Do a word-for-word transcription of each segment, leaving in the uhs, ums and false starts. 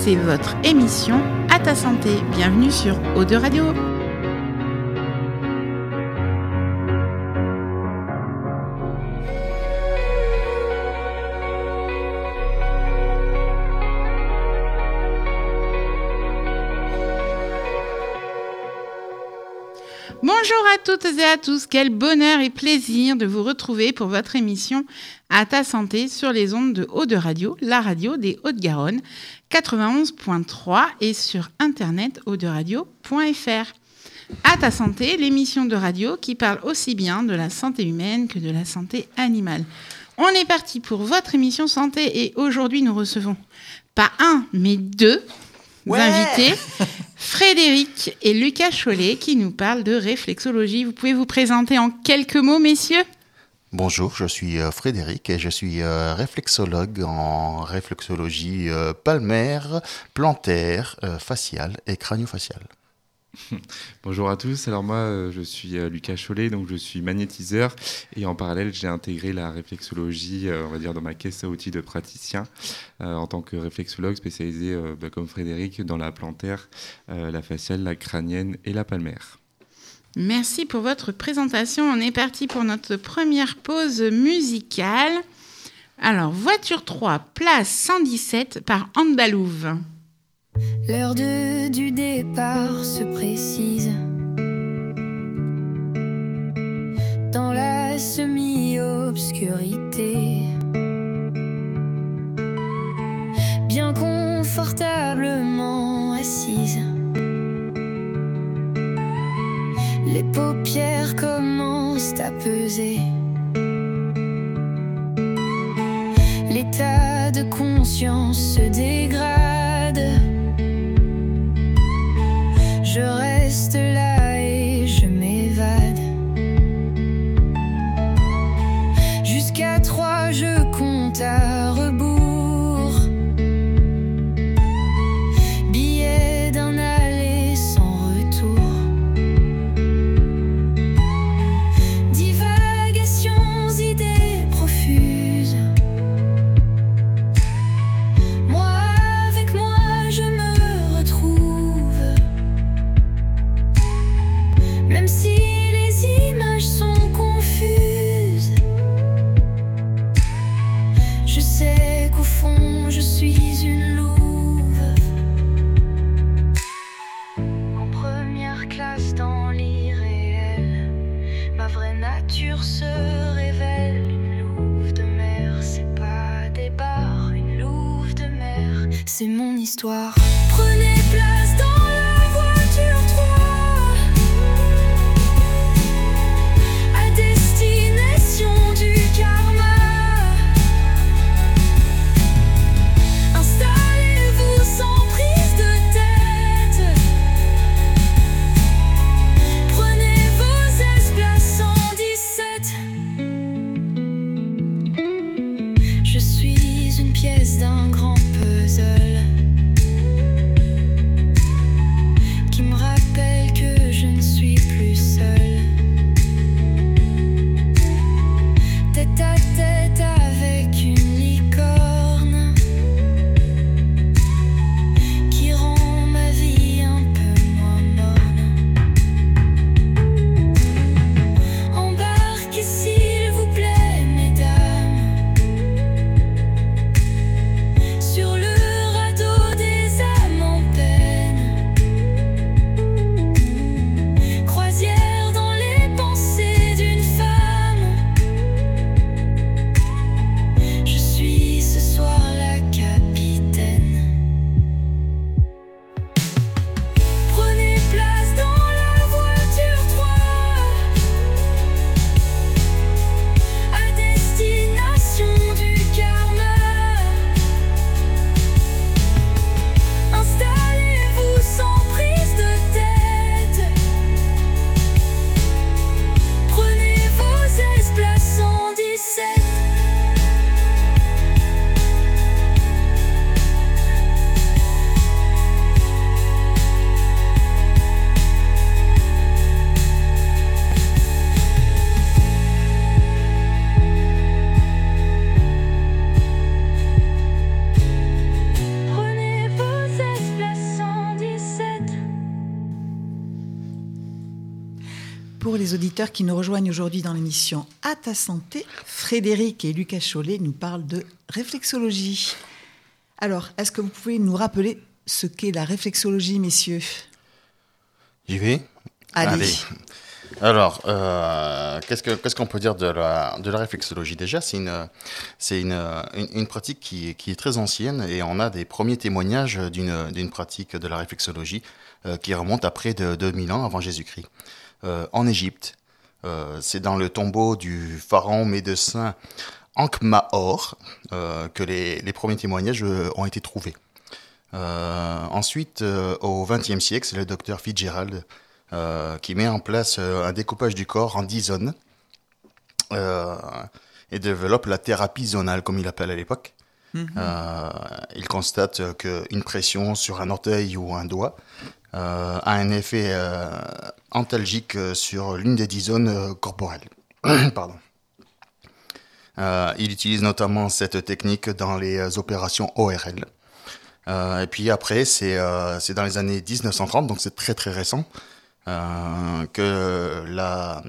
c'est votre émission À ta santé. Bienvenue sur O deux Radio. Bonjour à toutes et à tous, quel bonheur et plaisir de vous retrouver pour votre émission À ta santé sur les ondes de O deux Radio, la radio des Hauts-de-Garonne, quatre-vingt-onze point trois et sur internet o deux radio point f r. À ta santé, l'émission de radio qui parle aussi bien de la santé humaine que de la santé animale. On est parti pour votre émission santé et aujourd'hui nous recevons pas un mais deux ouais. invités. Frédéric et Lucas Chollet qui nous parlent de réflexologie. Vous pouvez vous présenter en quelques mots, messieurs ? Bonjour, je suis Frédéric et je suis réflexologue en réflexologie palmaire, plantaire, faciale et crânio-faciale. Bonjour à tous, alors moi je suis Lucas Chollet, donc je suis magnétiseur et en parallèle j'ai intégré la réflexologie on va dire dans ma caisse à outils de praticien euh, en tant que réflexologue spécialisé euh, bah, comme Frédéric dans la plantaire, euh, la faciale, la crânienne et la palmaire. Merci pour votre présentation, on est parti pour notre première pause musicale. Alors voiture trois, place cent dix-sept par Andalouve. L'heure de, du départ se précise. Dans la semi-obscurité, bien confortablement assise, les paupières commencent à peser. L'état de conscience se dégrade. Je reste là et je m'évade. Jusqu'à trois, je compte à rebours. Billet d'un aller sans retour. Divagations, idées profuses. Moi, avec moi, je me retrouve. Même si les images sont confuses, je sais qu'au fond je suis une louve. En première classe dans l'irréel, ma vraie nature se révèle. Une louve de mer, c'est pas des bars. Une louve de mer, c'est mon histoire. Prenez place dans la voiture trois. Pièce d'un grand puzzle. pour les auditeurs qui nous rejoignent aujourd'hui dans l'émission À ta santé, Frédéric et Lucas Chollet nous parlent de réflexologie. Alors, est-ce que vous pouvez nous rappeler ce qu'est la réflexologie, messieurs ? J'y vais ? Allez. Allez. Alors, euh, qu'est-ce, que, qu'est-ce qu'on peut dire de la, de la réflexologie ? Déjà, c'est, une, c'est une, une, une pratique qui, qui est très ancienne et on a des premiers témoignages d'une, d'une pratique de la réflexologie euh, qui remonte à près de deux mille ans avant Jésus-Christ. Euh, en Égypte, euh, c'est dans le tombeau du pharaon médecin Ankh-Mahor euh, que les, les premiers témoignages euh, ont été trouvés. Euh, ensuite, euh, au vingtième siècle, c'est le docteur Fitzgerald Euh, qui met en place euh, un découpage du corps en dix zones euh, et développe la thérapie zonale, comme il l'appelle à l'époque. Mm-hmm. Euh, il constate qu'une pression sur un orteil ou un doigt euh, a un effet euh, antalgique sur l'une des dix zones euh, corporelles. Pardon. Euh, il utilise notamment cette technique dans les opérations O R L. Euh, et puis après, c'est, euh, c'est dans les années dix-neuf cent trente, donc c'est très très récent. Euh, que la,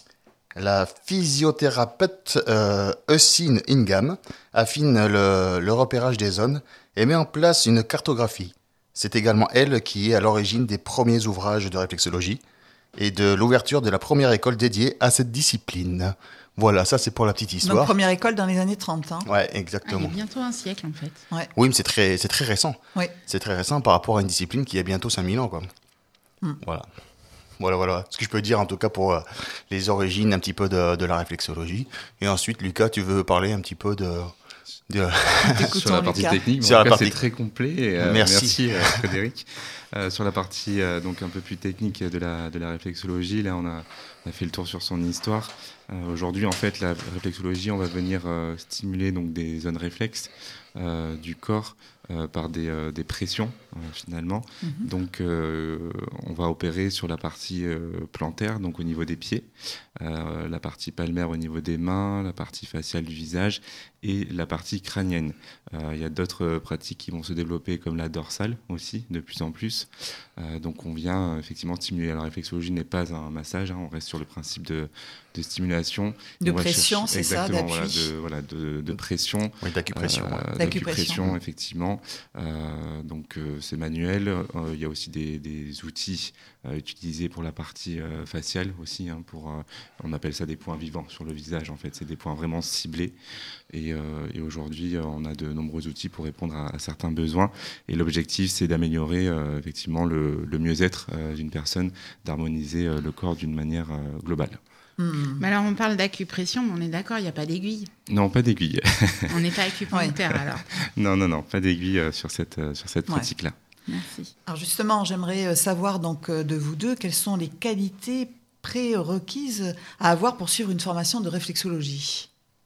la physiothérapeute euh, Eusine Ingham affine le, le repérage des zones et met en place une cartographie. C'est également elle qui est à l'origine des premiers ouvrages de réflexologie et de l'ouverture de la première école dédiée à cette discipline. Voilà, ça c'est pour la petite histoire. Donc première école dans les années trente. Hein. Ouais, exactement. Ah, il y a bientôt un siècle en fait. Ouais. Oui, mais c'est très, c'est très récent. Oui. C'est très récent par rapport à une discipline qui a bientôt cinq mille ans, quoi. Mm. Voilà. Voilà, voilà. Ce que je peux dire, en tout cas, pour euh, les origines un petit peu de, de la réflexologie. Et ensuite, Lucas, tu veux parler un petit peu de... de... sur la partie Lucas. technique, sur la cas, partie... c'est très complet. Et, euh, merci, merci euh, Frédéric. Euh, sur la partie euh, donc un peu plus technique de la, de la réflexologie, là, on a, on a fait le tour sur son histoire. Euh, aujourd'hui, en fait, la réflexologie, on va venir euh, stimuler donc, des zones réflexes euh, du corps euh, par des, euh, des pressions, euh, finalement. Mm-hmm. Donc, euh, on va opérer sur la partie euh, plantaire, donc au niveau des pieds, euh, la partie palmaire au niveau des mains, la partie faciale du visage et la partie crânienne. Il euh, y a d'autres pratiques qui vont se développer, comme la dorsale aussi, de plus en plus. Euh, donc, on vient euh, effectivement stimuler. La réflexologie n'est pas un massage, hein, on reste sur le principe de, de stimulation. De pression, chercher, c'est ça, d'appui. Voilà, de, voilà, de, de pression. Oui, d'acupression. Euh, ouais. D'acupression, effectivement. Euh, donc, euh, c'est manuel. Euh, il y a aussi des, des outils euh, utilisés pour la partie euh, faciale aussi. Hein, pour, euh, on appelle ça des points vivants sur le visage, en fait. C'est des points vraiment ciblés. Et, euh, et aujourd'hui, euh, on a de nombreux outils pour répondre à, à certains besoins. Et l'objectif, c'est d'améliorer euh, effectivement le, le mieux-être euh, d'une personne, d'harmoniser euh, le corps d'une manière euh, globale. Mmh. Mais alors, on parle d'acupression, mais on est d'accord, il n'y a pas d'aiguille. Non, pas d'aiguille. On n'est pas acupuncteur, alors. Non, non, non, pas d'aiguille euh, sur cette, euh, sur cette ouais. pratique-là. Merci. Alors justement, j'aimerais savoir donc de vous deux, quelles sont les qualités prérequises à avoir pour suivre une formation de réflexologie ?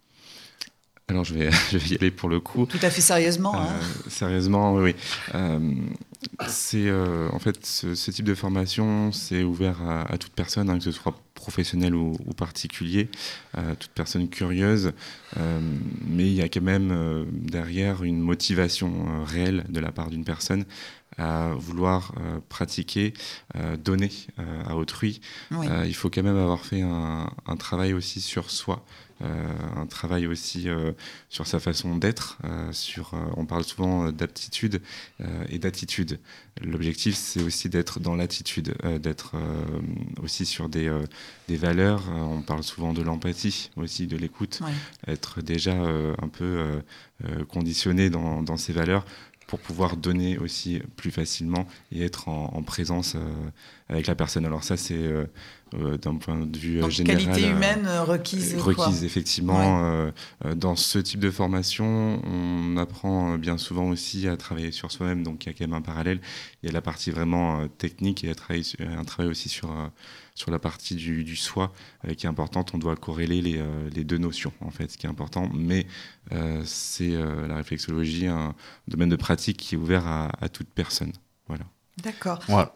Alors, je vais, je vais y aller pour le coup. Tout à fait sérieusement. Euh, hein. Sérieusement, oui. oui. Euh, c'est, euh, en fait, ce, ce type de formation, c'est ouvert à, à toute personne, hein, que ce soit professionnel ou, ou particulier, euh, toute personne curieuse. Euh, mais il y a quand même euh, derrière une motivation euh, réelle de la part d'une personne à vouloir euh, pratiquer, euh, donner euh, à autrui. Oui. Euh, il faut quand même avoir fait un, un travail aussi sur soi. Euh, un travail aussi euh, sur sa façon d'être. Euh, sur, euh, on parle souvent d'aptitude euh, et d'attitude. L'objectif, c'est aussi d'être dans l'attitude, euh, d'être euh, aussi sur des, euh, des valeurs. Euh, on parle souvent de l'empathie, aussi de l'écoute. Ouais. Être déjà euh, un peu euh, euh, conditionné dans, dans ces valeurs pour pouvoir donner aussi plus facilement et être en, en présence euh, avec la personne. Alors ça, c'est euh, euh, d'un point de vue Donc, général. Qualité humaine euh, requise. Requise, quoi. effectivement. Ouais. Euh, dans ce type de formation, on apprend bien souvent aussi à travailler sur soi-même. Donc il y a quand même un parallèle. Il y a la partie vraiment euh, technique et un travail, un travail aussi sur... Euh, sur la partie du, du soi euh, qui est importante. On doit corréler les, euh, les deux notions, en fait, ce qui est important. Mais euh, c'est euh, la réflexologie, un domaine de pratique qui est ouvert à, à toute personne. Voilà. D'accord. Ouais.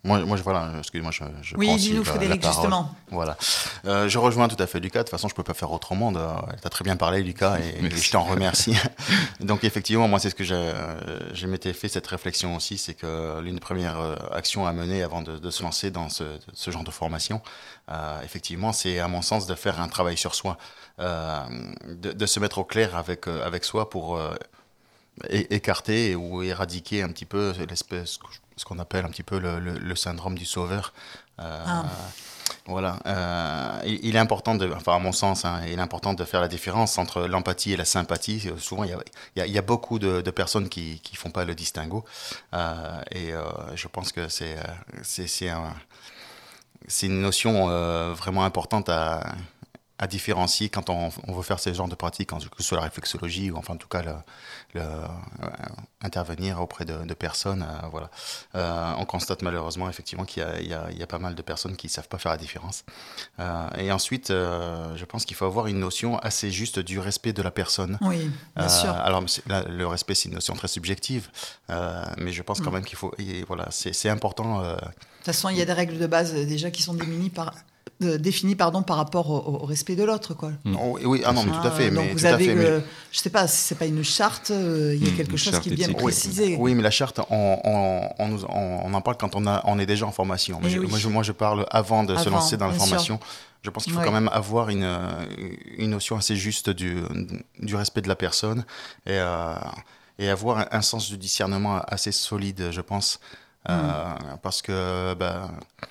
Moi, moi, je, voilà, excusez-moi, je, je Oui, prends aussi dis-nous, la- Frédéric, la parole. justement. Voilà. Euh, je rejoins tout à fait Lucas. De toute façon, je peux pas faire autrement. De... Tu as très bien parlé, Lucas, et, et je t'en remercie. Donc, effectivement, moi, c'est ce que j'ai, je m'étais fait cette réflexion aussi, c'est que l'une des premières actions à mener avant de, de se lancer dans ce, ce genre de formation, euh, effectivement, c'est à mon sens de faire un travail sur soi, euh, de, de se mettre au clair avec avec soi pour euh, é- écarter ou éradiquer un petit peu l'espèce, ce qu'on appelle un petit peu le, le, le syndrome du sauveur. Euh, Ah. Voilà. Euh, il, il est important de, enfin à mon sens, hein, il est important de faire la différence entre l'empathie et la sympathie. Souvent, il y a, il y a, il y a beaucoup de, de personnes qui qui font pas le distinguo, euh, et euh, je pense que c'est c'est c'est un, c'est une notion euh, vraiment importante à à différencier quand on, on veut faire ce genre de pratiques, que ce soit la réflexologie ou enfin en tout cas le, le, euh, intervenir auprès de, de personnes. Euh, voilà. Euh, on constate malheureusement effectivement qu'il y a, il y, a, il y a pas mal de personnes qui ne savent pas faire la différence. Euh, et ensuite, euh, je pense qu'il faut avoir une notion assez juste du respect de la personne. Oui, bien Euh, sûr. alors là, le respect, c'est une notion très subjective, euh, mais je pense quand Mm. même qu'il faut, et voilà, c'est, c'est important. Euh, De toute façon, il y a des règles de base euh, déjà qui sont définies par, euh, définies, pardon, par rapport au, au respect de l'autre, quoi. oh, oui, ah non, mais tout à fait. Ah, donc mais, vous tout à avez, fait, mais- euh, je sais pas, si c'est pas une charte, euh, il y a Mm, quelque une chose charte qui est bien éthique. Oui, précisé. oui, mais la charte, on, on, on, nous- on- on en parle quand on, a, on est déjà en formation. Mais Eh je- oui. moi, je, moi, je parle avant de se Avant, lancer dans la bien sûr. formation. Je pense qu'il faut Oui. quand même avoir une, euh, une notion assez juste du, du respect de la personne et, euh, et avoir un, un sens du discernement assez solide, je pense. Euh, parce que ben,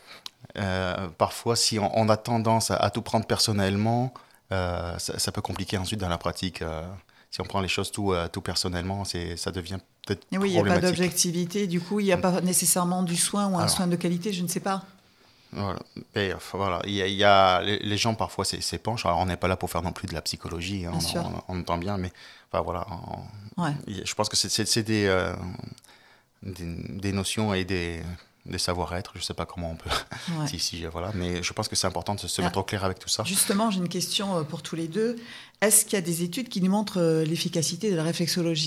euh, parfois, si on, on a tendance à, à tout prendre personnellement, euh, ça, ça peut compliquer ensuite dans la pratique. euh, si on prend les choses tout, euh, tout personnellement, c'est, ça devient peut-être Et oui, il n'y a pas problématique. d'objectivité, du coup, il n'y a pas nécessairement du soin ou un Alors. soin de qualité, je ne sais pas. Voilà. Et, enfin, voilà. Il y a, il y a- les, les gens parfois c'est- s'épanchent. Alors on n'est pas là pour faire non plus de la psychologie, hein, Bien on, sûr. on, on entend bien, mais enfin voilà. on- Ouais. il- je pense que c'est, c'est, c'est des, euh, des, des notions et des, des savoir-être. Je sais pas comment on peut. Ouais. si, si, voilà. Mais je pense que c'est important de se, se Ah. mettre au clair avec tout ça. Justement, j'ai une question euh, pour tous les deux. Est-ce qu'il y a des études qui nous montrent euh, l'efficacité de la réflexologie ?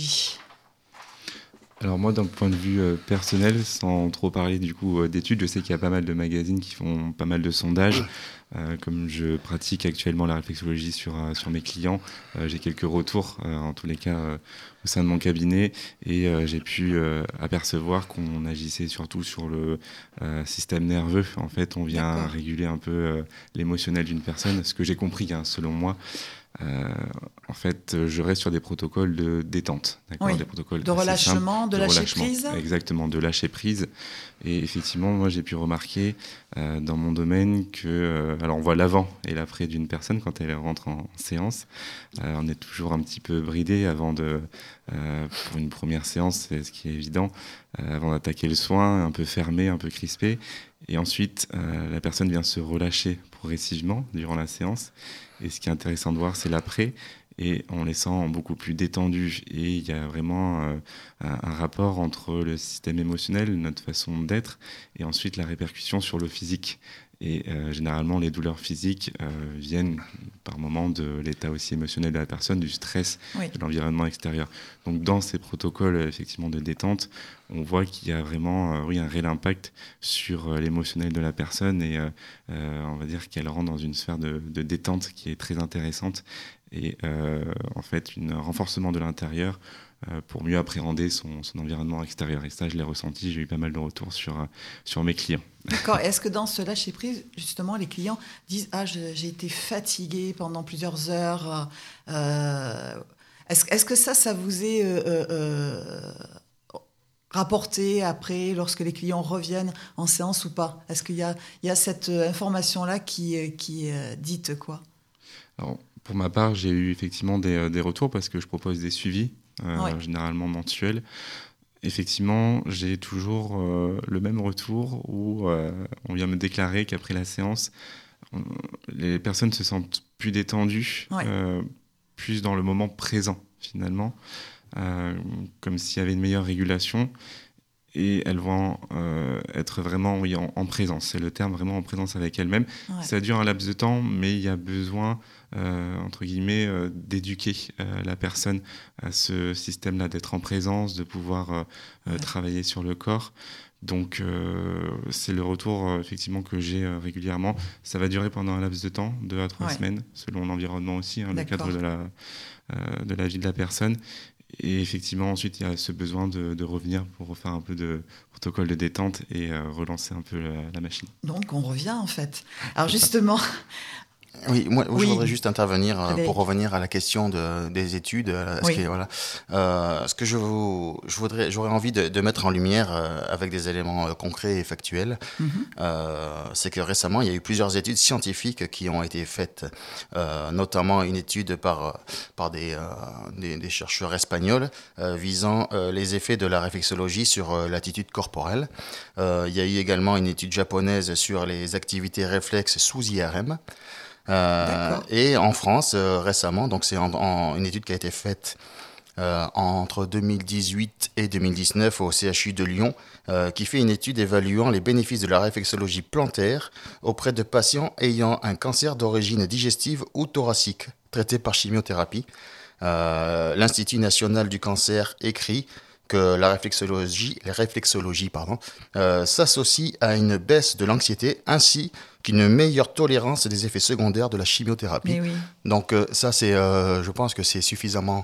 Alors moi, d'un point de vue euh, personnel, sans trop parler du coup euh, d'études, je sais qu'il y a pas mal de magazines qui font pas mal de sondages. Euh, comme je pratique actuellement la réflexologie sur, euh, sur mes clients, euh, j'ai quelques retours, euh, en tous les cas, euh, au sein de mon cabinet, et euh, j'ai pu euh, apercevoir qu'on agissait surtout sur le euh, système nerveux. En fait, on vient D'accord. réguler un peu euh, l'émotionnel d'une personne, ce que j'ai compris, hein, selon moi. Euh, en fait, je reste sur des protocoles de détente, d'accord, Oui, des protocoles de assez relâchement, simples, de lâcher relâchement. prise. Exactement, de lâcher prise. Et effectivement, moi, j'ai pu remarquer euh, dans mon domaine que, euh, alors, on voit l'avant et l'après d'une personne quand elle rentre en séance. Euh, on est toujours un petit peu bridé avant de, euh, pour une première séance, c'est ce qui est évident, euh, avant d'attaquer le soin, un peu fermé, un peu crispé. Et ensuite, euh, la personne vient se relâcher progressivement durant la séance. Et ce qui est intéressant de voir, c'est l'après. Et on les sent beaucoup plus détendus. Et il y a vraiment euh, un, un rapport entre le système émotionnel, notre façon d'être, et ensuite la répercussion sur le physique. Et euh, généralement, les douleurs physiques euh, viennent par moment de l'état aussi émotionnel de la personne, du stress, Oui. de l'environnement extérieur. Donc dans ces protocoles effectivement de détente, on voit qu'il y a vraiment euh, oui, un réel impact sur euh, l'émotionnel de la personne et euh, euh, on va dire qu'elle rentre dans une sphère de, de détente qui est très intéressante et euh, en fait un renforcement de l'intérieur euh, pour mieux appréhender son, son environnement extérieur. Et ça, je l'ai ressenti, j'ai eu pas mal de retours sur, euh, sur mes clients. D'accord. Est-ce que dans ce lâcher prise, justement, les clients disent ah je- j'ai été fatigué pendant plusieurs heures. euh, est-ce, est-ce que ça, ça vous est euh, euh, euh, rapporté après lorsque les clients reviennent en séance ou pas ? Est-ce qu'il y a, il y a cette euh, information-là qui, euh, qui est euh, dite quoi ? Alors, pour ma part, j'ai eu effectivement des, euh, des retours parce que je propose des suivis, euh, Ouais. généralement mensuels. Effectivement, j'ai toujours euh, le même retour où euh, on vient me déclarer qu'après la séance, on- les personnes se sentent plus détendues, Ouais. euh, plus dans le moment présent finalement, euh, comme s'il y avait une meilleure régulation. et elles vont euh, être vraiment oui, en, en présence. C'est le terme, vraiment en présence avec elles-mêmes. Ouais. Ça dure un laps de temps, mais il y a besoin, euh, entre guillemets, euh, d'éduquer euh, la personne à ce système-là, d'être en présence, de pouvoir euh, ouais. travailler sur le corps. Donc, euh, c'est le retour euh, effectivement que j'ai euh, régulièrement. Ça va durer pendant un laps de temps, deux à trois ouais. semaines, selon l'environnement aussi, hein, le cadre de la, euh, de la vie de la personne. Et effectivement, ensuite, il y a ce besoin de, de revenir pour refaire un peu de protocole de détente et euh, relancer un peu la, la machine. Donc, on revient en fait. Alors justement... Oui, moi, oui. je voudrais juste intervenir euh, pour revenir à la question de, des études. Euh, oui. ce, qui, voilà. euh, ce que je, vous, je voudrais, j'aurais envie de, de mettre en lumière euh, avec des éléments euh, concrets et factuels, mm-hmm. euh, c'est que récemment, il y a eu plusieurs études scientifiques qui ont été faites, euh, notamment une étude par, par des, euh, des, des chercheurs espagnols euh, visant euh, les effets de la réflexologie sur euh, l'attitude corporelle. Euh, il y a eu également une étude japonaise sur les activités réflexes sous I R M. Euh, et en France, euh, récemment, donc c'est en, en, une étude qui a été faite euh, entre deux mille dix-huit et deux mille dix-neuf au C H U de Lyon, euh, qui fait une étude évaluant les bénéfices de la réflexologie plantaire auprès de patients ayant un cancer d'origine digestive ou thoracique, traités par chimiothérapie. Euh, L'Institut national du cancer écrit que la réflexologie, la réflexologie pardon, euh, s'associe à une baisse de l'anxiété ainsi qu'une meilleure tolérance des effets secondaires de la chimiothérapie. Oui. Donc euh, ça, c'est, euh, je pense que c'est suffisamment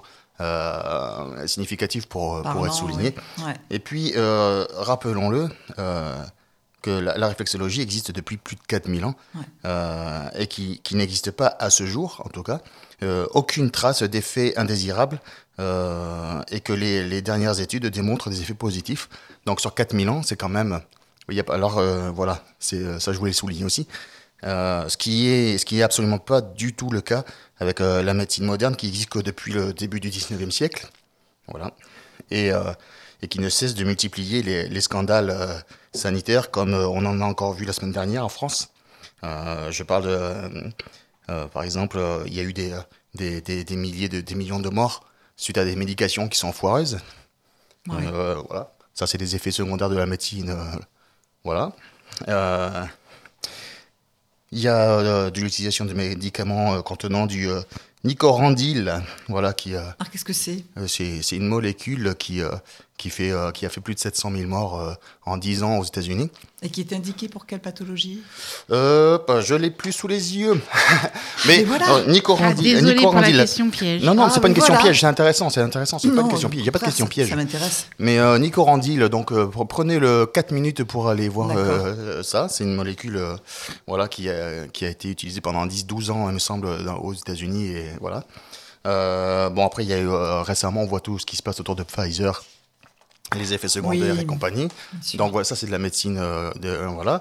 euh, significatif pour, Pardon, pour être souligné. Oui. Ouais. Et puis, euh, rappelons-le, euh, que la, la réflexologie existe depuis plus de quatre mille ans ouais. euh, et qui, qui n'existe pas à ce jour, en tout cas, euh, aucune trace d'effets indésirables euh, et que les, les dernières études démontrent des effets positifs. Donc sur quatre mille ans, c'est quand même... Il y a, alors euh, voilà, c'est, ça je voulais le souligner aussi. Euh, ce qui est, ce qui est absolument pas du tout le cas avec euh, la médecine moderne qui existe que depuis le début du dix-neuvième siècle. Voilà. Et... Euh, et qui ne cesse de multiplier les, les scandales euh, sanitaires, comme euh, on en a encore vu la semaine dernière en France. Euh, je parle de... Euh, par exemple, euh, il y a eu des, des, des, des milliers, de, des millions de morts suite à des médications qui sont foireuses. Oui. Euh, voilà. Ça, c'est des effets secondaires de la médecine. Euh, voilà. Euh, il y a euh, de l'utilisation de médicaments euh, contenant du... Euh, Nicorandil, voilà, qui... Euh, Alors, qu'est-ce que c'est ? euh, c'est, c'est une molécule qui, euh, qui, fait, euh, qui a fait plus de sept cent mille morts euh, en dix ans aux États-Unis. Et qui est indiquée pour quelle pathologie ? euh, bah, Je ne l'ai plus sous les yeux. Mais, Mais voilà. euh, Nicorandil... Ah, désolé Nicorandil, pour la question piège. Non, non, ah, c'est pas une voilà. question piège, c'est intéressant, c'est intéressant, c'est non, pas une question piège, il n'y a pas de question ça, piège. Ça m'intéresse. Mais euh, Nicorandil, donc euh, prenez le quatre minutes pour aller voir euh, ça, c'est une molécule euh, voilà, qui, a, qui a été utilisée pendant dix douze ans, il me semble, dans, aux États-Unis, et voilà. Euh, bon, après, il y a eu, euh, récemment, on voit tout ce qui se passe autour de Pfizer, les effets secondaires oui, et compagnie. Donc, voilà, ça, c'est de la médecine. Euh, de, euh, voilà.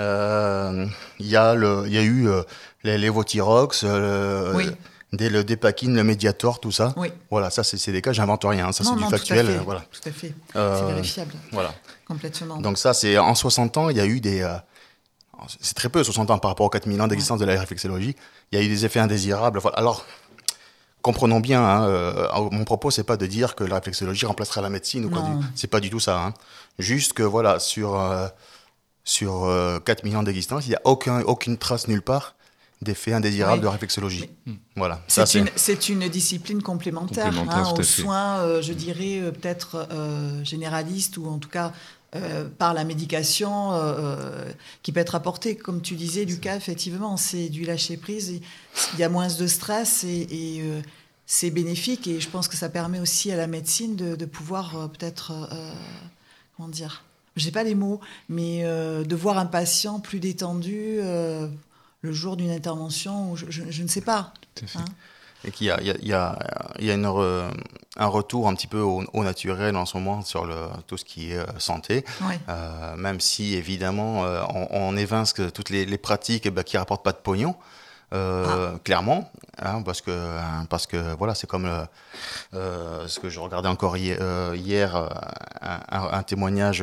Euh, il y a le, il y a eu euh, les Levothyrox, euh, oui. des, le Dépakine, le Mediator, tout ça. Oui. Voilà, ça, c'est, c'est des cas, j'invente rien. Ça, non, c'est non, du factuel. Tout à fait, voilà. Tout à fait. Euh, c'est vérifiable. Voilà. Complètement. Donc, ça, c'est en soixante ans, il y a eu des. Euh, c'est très peu, soixante ans par rapport aux quatre mille ans d'existence ouais. de la réflexologie. Il y a eu des effets indésirables. Voilà. Alors. Comprenons bien, hein, euh, mon propos, c'est pas de dire que la réflexologie remplacera la médecine ou quoi. Du, c'est pas du tout ça. Hein. Juste que voilà, sur euh, sur euh, quatre millions d'existence, il y a aucun aucune trace nulle part d'effets indésirables oui. de réflexologie. Mais, voilà. C'est, ça, c'est... Une, c'est une discipline complémentaire, complémentaire hein, aux soins, euh, je dirais euh, peut-être euh, généralistes ou en tout cas. Euh, par la médication euh, qui peut être apportée. Comme tu disais, Lucas, effectivement, c'est du lâcher-prise. Il y a moins de stress et, et euh, c'est bénéfique. Et je pense que ça permet aussi à la médecine de, de pouvoir euh, peut-être... Euh, comment dire ? Je n'ai pas les mots, mais euh, de voir un patient plus détendu euh, le jour d'une intervention, ou je, je, je ne sais pas. Tout à fait. Hein ? Et qu'il y a, il y a, il y a, il y a une re, un retour un petit peu au, au naturel en ce moment sur le, tout ce qui est euh, santé, ouais. euh, même si évidemment euh, on, on évince que toutes les, les pratiques bah, qui rapportent pas de pognon, euh, ah. clairement, hein, parce que parce que voilà, c'est comme euh, euh, ce que je regardais encore hier, euh, hier euh, un, un témoignage.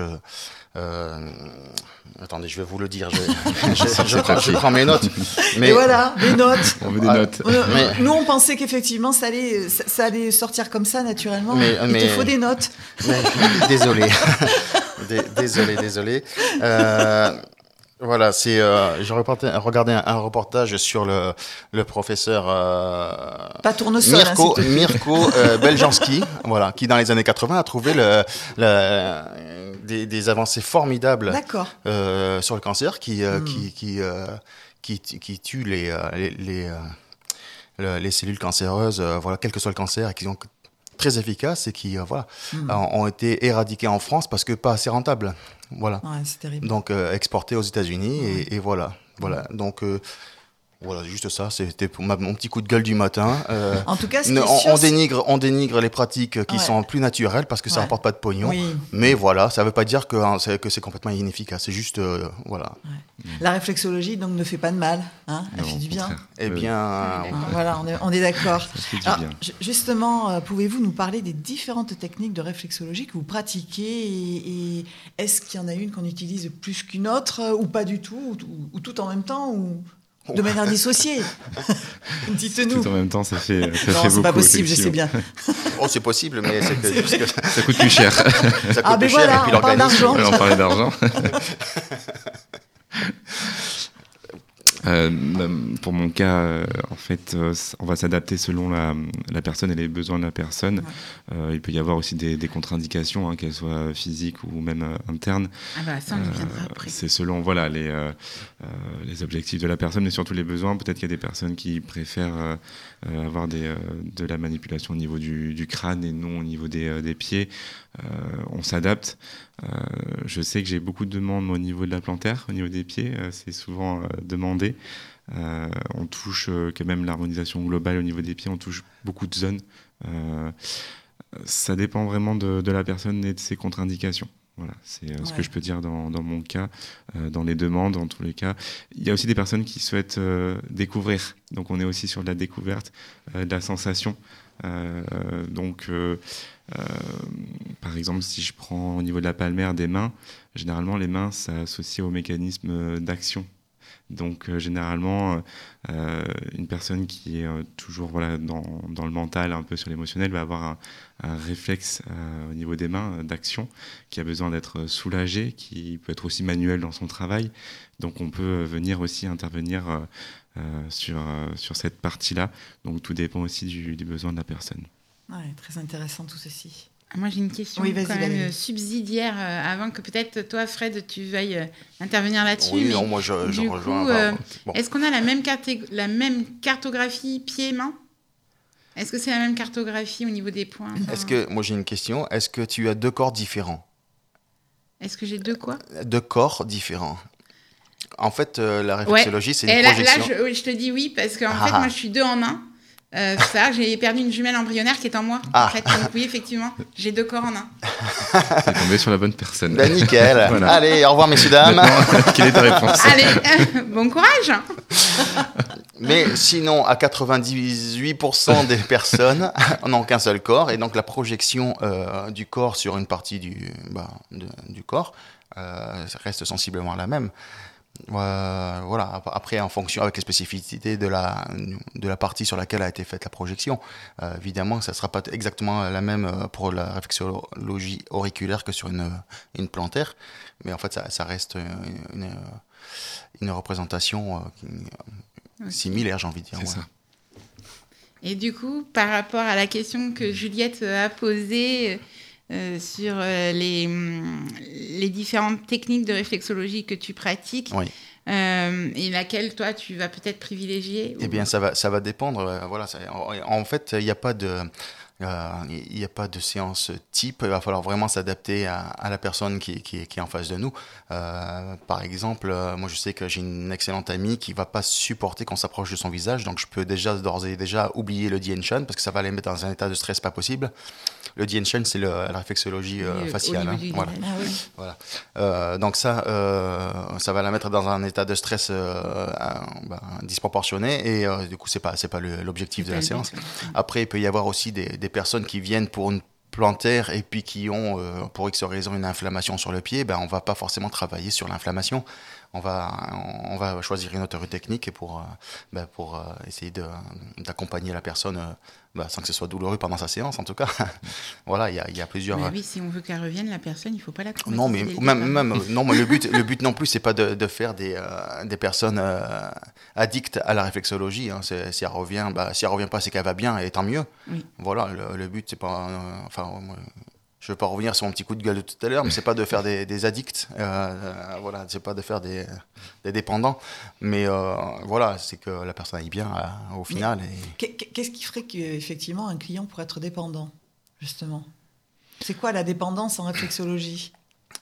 Euh, attendez, je vais vous le dire. Je, je, je, je, prends, je prends mes notes. Mais et voilà, des notes. On veut des notes. Euh, mais, nous, on pensait qu'effectivement, ça allait, ça, ça allait sortir comme ça naturellement. Mais, Il mais, te faut des notes. Mais, désolé. D- désolé, désolé. Euh, voilà, c'est. Euh, j'ai reporté, regardé un, un reportage sur le, le professeur euh, Pas tournesol, Mirko, hein, s'il te plaît. Mirko euh, Beljanski, voilà, qui dans les années quatre-vingts a trouvé le, le, des, des avancées formidables D'accord. euh, sur le cancer, qui euh, Mm. qui qui, euh, qui qui tue les euh, les les, euh, le- les cellules cancéreuses, euh, voilà, quel que soit le cancer, et qui sont très efficaces et qui euh, voilà Mm. ont, ont été éradiqués en France parce que pas assez rentables, voilà. Ouais, c'est terrible. Donc euh, exportés aux États-Unis Ouais. et, et voilà, voilà. Donc euh, voilà, juste ça, c'était pour ma- mon petit coup de gueule du matin. Euh, En tout cas, ce qui ne- est on, sûr, on c'est- dénigre, on dénigre les pratiques qui Ouais. sont plus naturelles parce que ça Ouais. rapporte pas de pognon. Oui. Mais voilà, ça veut pas dire que hein, c'est, que c'est complètement inefficace. C'est juste euh, voilà. La réflexologie donc ne fait pas de mal, hein, elle Non, fait au du bien. contraire. Eh Oui, bien, Ah, euh, d'accord. Voilà, on est, on est d'accord. ça fait du Alors, bien. ju- justement, euh, pouvez-vous nous parler des différentes techniques de réflexologie que vous pratiquez et, et est-ce qu'il y en a une qu'on utilise plus qu'une autre euh, ou pas du tout ou, ou- ou tout en même temps ou de manière dissociée? Dites-nous. Tout en même temps, ça fait, ça Non, fait c'est beaucoup. pas possible, je sais effectivement. bien. oh, c'est possible, mais c'est que, juste que ça Ça coûte plus cher. coûte Ah, ben plus cher voilà, et puis on parle l'organisme. d'argent. Ouais, on parlait d'argent. Euh, pour mon cas, euh, en fait, euh, on va s'adapter selon la, la personne et les besoins de la personne. Ouais. Euh, il peut y avoir aussi des, des contre-indications, hein, qu'elles soient physiques ou même euh, internes. Ah bah ça, on y Euh, viendra après. c'est selon voilà, les, euh, euh, les objectifs de la personne, mais surtout les besoins. Peut-être qu'il y a des personnes qui préfèrent euh, euh, avoir des, euh, de la manipulation au niveau du, du crâne et non au niveau des, euh, des pieds. Euh, on s'adapte. Euh, je sais que j'ai beaucoup de demandes au niveau de la plantaire, au niveau des pieds. Euh, c'est souvent euh, demandé. Euh, on touche euh, quand même l'harmonisation globale au niveau des pieds. On touche beaucoup de zones. Euh, ça dépend vraiment de, de la personne et de ses contre-indications. Voilà, c'est euh, ce Ouais. que je peux dire dans, dans mon cas, euh, dans les demandes, en tous les cas. Il y a aussi des personnes qui souhaitent euh, découvrir. Donc, on est aussi sur de la découverte, euh, de la sensation. Euh, donc, euh, euh, par exemple, si je prends au niveau de la palmaire des mains, généralement, les mains, ça associe au mécanisme d'action. Donc, euh, généralement, euh, une personne qui est euh, toujours voilà, dans, dans le mental, un peu sur l'émotionnel, va avoir un, un réflexe euh, au niveau des mains euh, d'action qui a besoin d'être soulagé, qui peut être aussi manuel dans son travail. Donc, on peut venir aussi intervenir euh, euh, sur, euh, sur cette partie-là. Donc, tout dépend aussi du, du besoin de la personne. Ouais, très intéressant tout ceci. Moi, j'ai une question Oui, vas-y, quand même Valérie. euh, subsidiaire euh, avant que peut-être toi, Fred, tu veuilles euh, intervenir là-dessus. Oui, mais non, moi je, je du rejoins. coup, enfin, euh, bon. Est-ce qu'on a la même, carté- la même cartographie pied-main? Est-ce que c'est la même cartographie au niveau des points? Est-ce que, moi j'ai une question, est-ce que tu as deux corps différents? Est-ce que j'ai deux quoi? Deux corps différents. En fait, euh, la Ouais. réflexologie, c'est une Et là, là, projection. je, oui, je te dis oui, parce qu'en Ah. fait, moi, je suis deux en un. Euh, faut savoir que j'ai perdu une jumelle embryonnaire qui est en moi. Ah. En fait. Donc, oui, effectivement, j'ai deux corps en un. T'es tombé sur la bonne personne. Ben, nickel. Voilà. Allez, au revoir, messieurs, dames. Maintenant, quelle est ta réponse? Allez, euh, bon courage. Mais sinon, à quatre-vingt-dix-huit pour cent des personnes n'ont qu'un seul corps, et donc la projection euh, du corps sur une partie du, bah, de- du corps euh, reste sensiblement la même. Euh, voilà. Ap- Après, en fonction avec les spécificités de la, de la partie sur laquelle a été faite la projection, euh, évidemment, ça ne sera pas exactement la même euh, pour la réflexologie auriculaire que sur une, une plantaire, mais en fait, ça, ça reste une, une, une représentation euh, qui- similaire, j'ai envie de dire. C'est ouais. ça. Et du coup, par rapport à la question que Juliette a posée euh, sur euh, les, hum, les différentes techniques de réflexologie que tu pratiques, Oui. euh, et laquelle toi tu vas peut-être privilégier Eh ou- bien, ça va, ça va dépendre. euh, voilà, ça- en, en fait, il n'y a pas de, euh, il n'y a pas de séance type. Il va falloir vraiment s'adapter à, à la personne qui, qui, qui est en face de nous. Euh, par exemple, euh, moi, je sais que j'ai une excellente amie qui va pas supporter qu'on s'approche de son visage, donc je peux déjà d'ores et déjà oublier le Dienshan parce que ça va les mettre dans un état de stress pas possible. Le Dienshan, c'est le- la réflexologie euh, Oui, au faciale. niveau hein, du voilà. visage. Ah oui. Voilà. Euh, donc ça, euh, ça va la mettre dans un état de stress euh, euh, bah, disproportionné et euh, du coup c'est pas c'est pas le- l'objectif de la C'est pas le séance. but, ouais. Après il peut y avoir aussi des, des personnes qui viennent pour une plantaire et puis qui ont euh, pour X raison une inflammation sur le pied. Ben on va pas forcément travailler sur l'inflammation. On va on va choisir une autre technique pour euh, ben, pour euh, essayer de d'accompagner la personne euh, bah, sans que ce soit douloureux pendant sa séance, en tout cas. Voilà, il y a, il y a plusieurs... Mais oui, si on veut qu'elle revienne, la personne, il ne faut pas la traumatiser. Non, mais même, même, non, mais le but, le but non plus, c'est pas de, de faire des, euh, des personnes euh, addictes à la réflexologie. Hein. C'est, si elle revient, bah, si elle revient pas, c'est qu'elle va bien, et tant mieux. Oui. Voilà, le, le but, c'est pas... Euh, enfin, moi, je ne veux pas revenir sur mon petit coup de gueule de tout à l'heure, mais c'est pas de faire des, des addicts. Euh, euh, voilà, c'est pas de faire des, des dépendants. Mais euh, voilà, c'est que la personne aille bien euh, au final. Et... Qu'est-ce qui ferait qu'effectivement un client pourrait être dépendant, justement ? C'est quoi la dépendance en réflexologie ?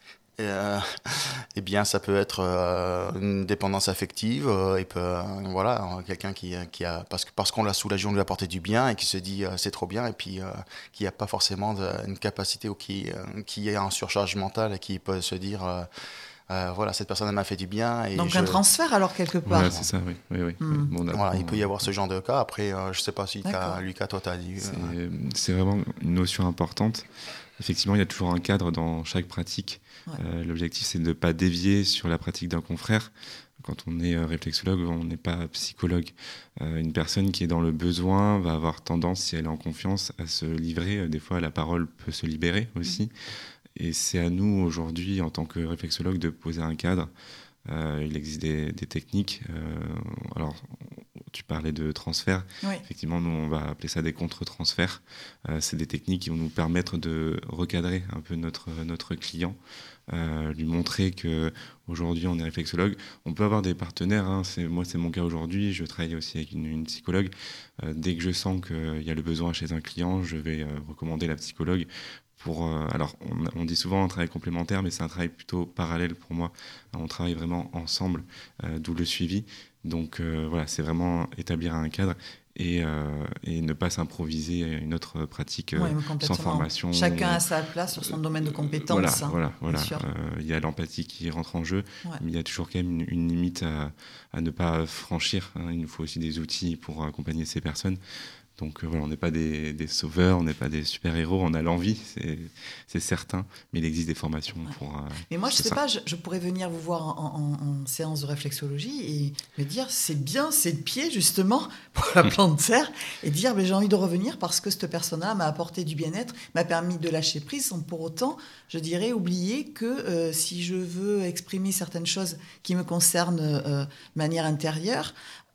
Euh, eh bien, ça peut être euh, une dépendance affective, euh, et peut, euh, voilà, quelqu'un qui, qui a, parce, que, parce qu'on l'a soulagé, on lui a apporté du bien et qui se dit euh, c'est trop bien, et puis euh, qui n'a pas forcément de, une capacité ou qui, euh, qui est en surcharge mentale et qui peut se dire euh, euh, voilà, cette personne m'a fait du bien. Et donc je... un transfert alors quelque part. Ouais, c'est ça, oui. oui, oui. Mm. Bon, voilà, il peut y avoir ce genre de cas. Après, euh, je ne sais pas si t'as, Lucas, toi, tu as dit. C'est, euh... c'est vraiment une notion importante. Effectivement, il y a toujours un cadre dans chaque pratique. Ouais. Euh, l'objectif, c'est de ne pas dévier sur la pratique d'un confrère. Quand on est réflexologue, on n'est pas psychologue. Euh, une personne qui est dans le besoin va avoir tendance, si elle est en confiance, à se livrer. Des fois, la parole peut se libérer aussi. Mmh. Et c'est à nous, aujourd'hui, en tant que réflexologue, de poser un cadre. Euh, il existe des, des techniques. Euh, alors, tu parlais de transfert. Oui. Effectivement, nous, on va appeler ça des contre-transferts. Euh, c'est des techniques qui vont nous permettre de recadrer un peu notre, notre client, euh, lui montrer qu'aujourd'hui, on est réflexologue. On peut avoir des partenaires. Hein. C'est, moi, c'est mon cas aujourd'hui. Je travaille aussi avec une, une psychologue. Euh, dès que je sens qu'il y a le besoin chez un client, je vais euh, recommander la psychologue. Pour, euh, alors, on, on dit souvent un travail complémentaire, mais c'est un travail plutôt parallèle pour moi. On travaille vraiment ensemble, euh, d'où le suivi. Donc euh, voilà, c'est vraiment établir un cadre et, euh, et ne pas s'improviser une autre pratique euh, oui, sans formation. Chacun a sa place sur son domaine de compétence. Voilà, hein, voilà, voilà. Euh, il y a l'empathie qui rentre en jeu, ouais. mais il y a toujours quand même une, une limite à, à ne pas franchir. Hein. Il nous faut aussi des outils pour accompagner ces personnes. Donc euh, voilà, on n'est pas des, des sauveurs, on n'est pas des super-héros, on a l'envie, c'est, c'est certain, mais il existe des formations pour... Euh, mais moi, je ne sais ça. pas, je, je pourrais venir vous voir en, en, en séance de réflexologie et me dire, c'est bien, c'est le pied, justement, pour la plante de serre, et dire, mais j'ai envie de revenir parce que cette personne-là m'a apporté du bien-être, m'a permis de lâcher prise, sans pour autant, je dirais, oublier que euh, si je veux exprimer certaines choses qui me concernent euh, de manière intérieure,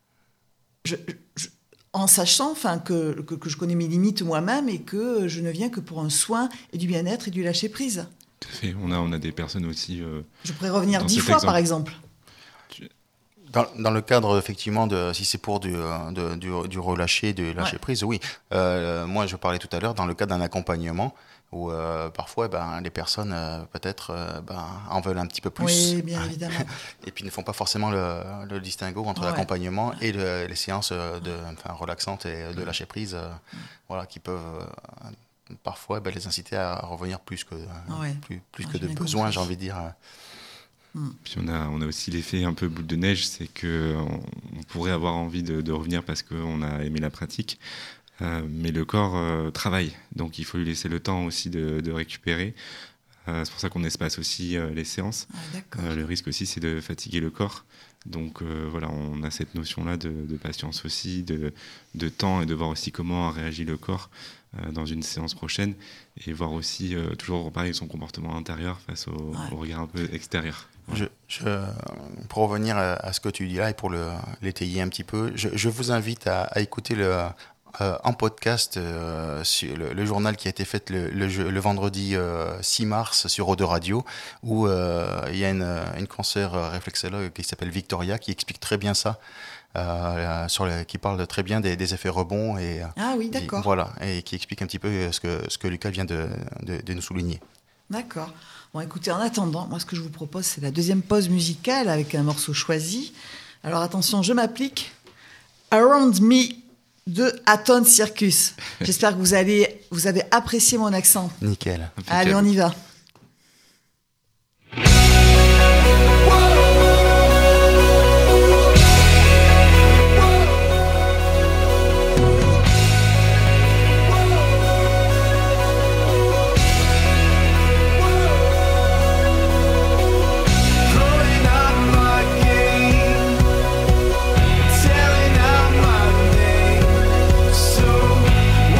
je... je en sachant enfin, que, que, que je connais mes limites moi-même et que je ne viens que pour un soin et du bien-être et du lâcher-prise. Tout à fait. On a, on a des personnes aussi... Euh, je pourrais revenir dix fois, exemple. Par exemple. Dans, dans le cadre, effectivement, de, si c'est pour du, de, du, du relâcher, du lâcher-prise, ouais. oui. Euh, moi, je parlais tout à l'heure, dans le cadre d'un accompagnement, où euh, parfois, ben, les personnes, euh, peut-être, euh, ben, en veulent un petit peu plus. Oui, bien évidemment. Et puis, ne font pas forcément le, le distinguo entre ouais. l'accompagnement ouais. et le, les séances de, enfin, relaxantes et de lâcher-prise, euh, ouais. voilà, qui peuvent euh, parfois ben, les inciter à revenir plus que, ouais. plus, plus ouais, que de besoin, j'ai envie de dire. Puis on a, on a aussi l'effet un peu boule de neige, c'est qu'on on pourrait avoir envie de, de revenir parce qu'on a aimé la pratique. Euh, mais le corps euh, travaille, donc il faut lui laisser le temps aussi de, de récupérer. Euh, c'est pour ça qu'on espace aussi euh, les séances. Ah, euh, le risque aussi, c'est de fatiguer le corps. Donc euh, voilà, on a cette notion-là de, de patience aussi, de, de temps, et de voir aussi comment réagit le corps euh, dans une séance prochaine, et voir aussi euh, toujours pareil son comportement intérieur face au, ouais. au regard un peu extérieur. Ouais. Je, je, pour revenir à, à ce que tu dis là et pour le, l'étayer un petit peu, je, je vous invite à, à écouter le Euh, en podcast euh, sur le, le journal qui a été fait le, le, le vendredi euh, six mars sur O deux Radio, où euh, il y a une, une consoeur réflexologue qui s'appelle Victoria qui explique très bien ça, euh, sur le, qui parle très bien des, des effets rebonds et, ah oui, d'accord. Et, voilà, et qui explique un petit peu ce que, ce que Lucas vient de, de, de nous souligner. D'accord. Bon, écoutez, en attendant, moi ce que je vous propose, c'est la deuxième pause musicale avec un morceau choisi. Alors attention, je m'applique. Around Me de Aton Circus. J'espère que vous, allez, vous avez apprécié mon accent. Nickel. Allez, on y va. Telling out my name, so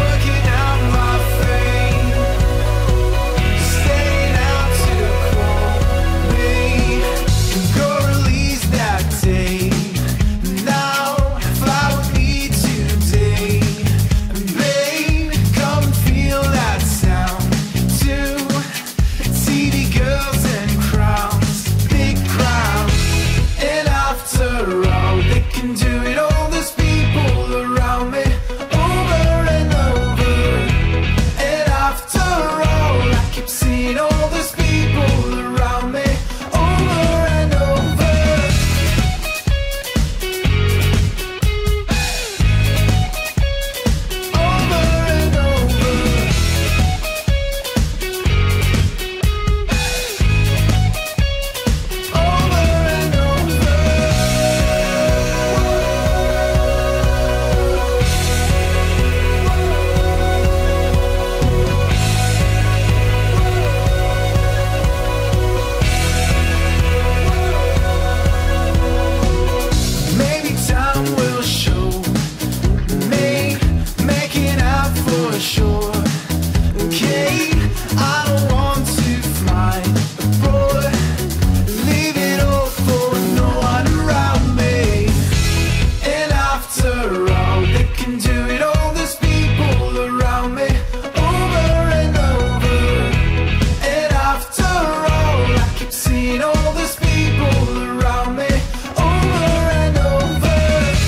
all these people around me over and over.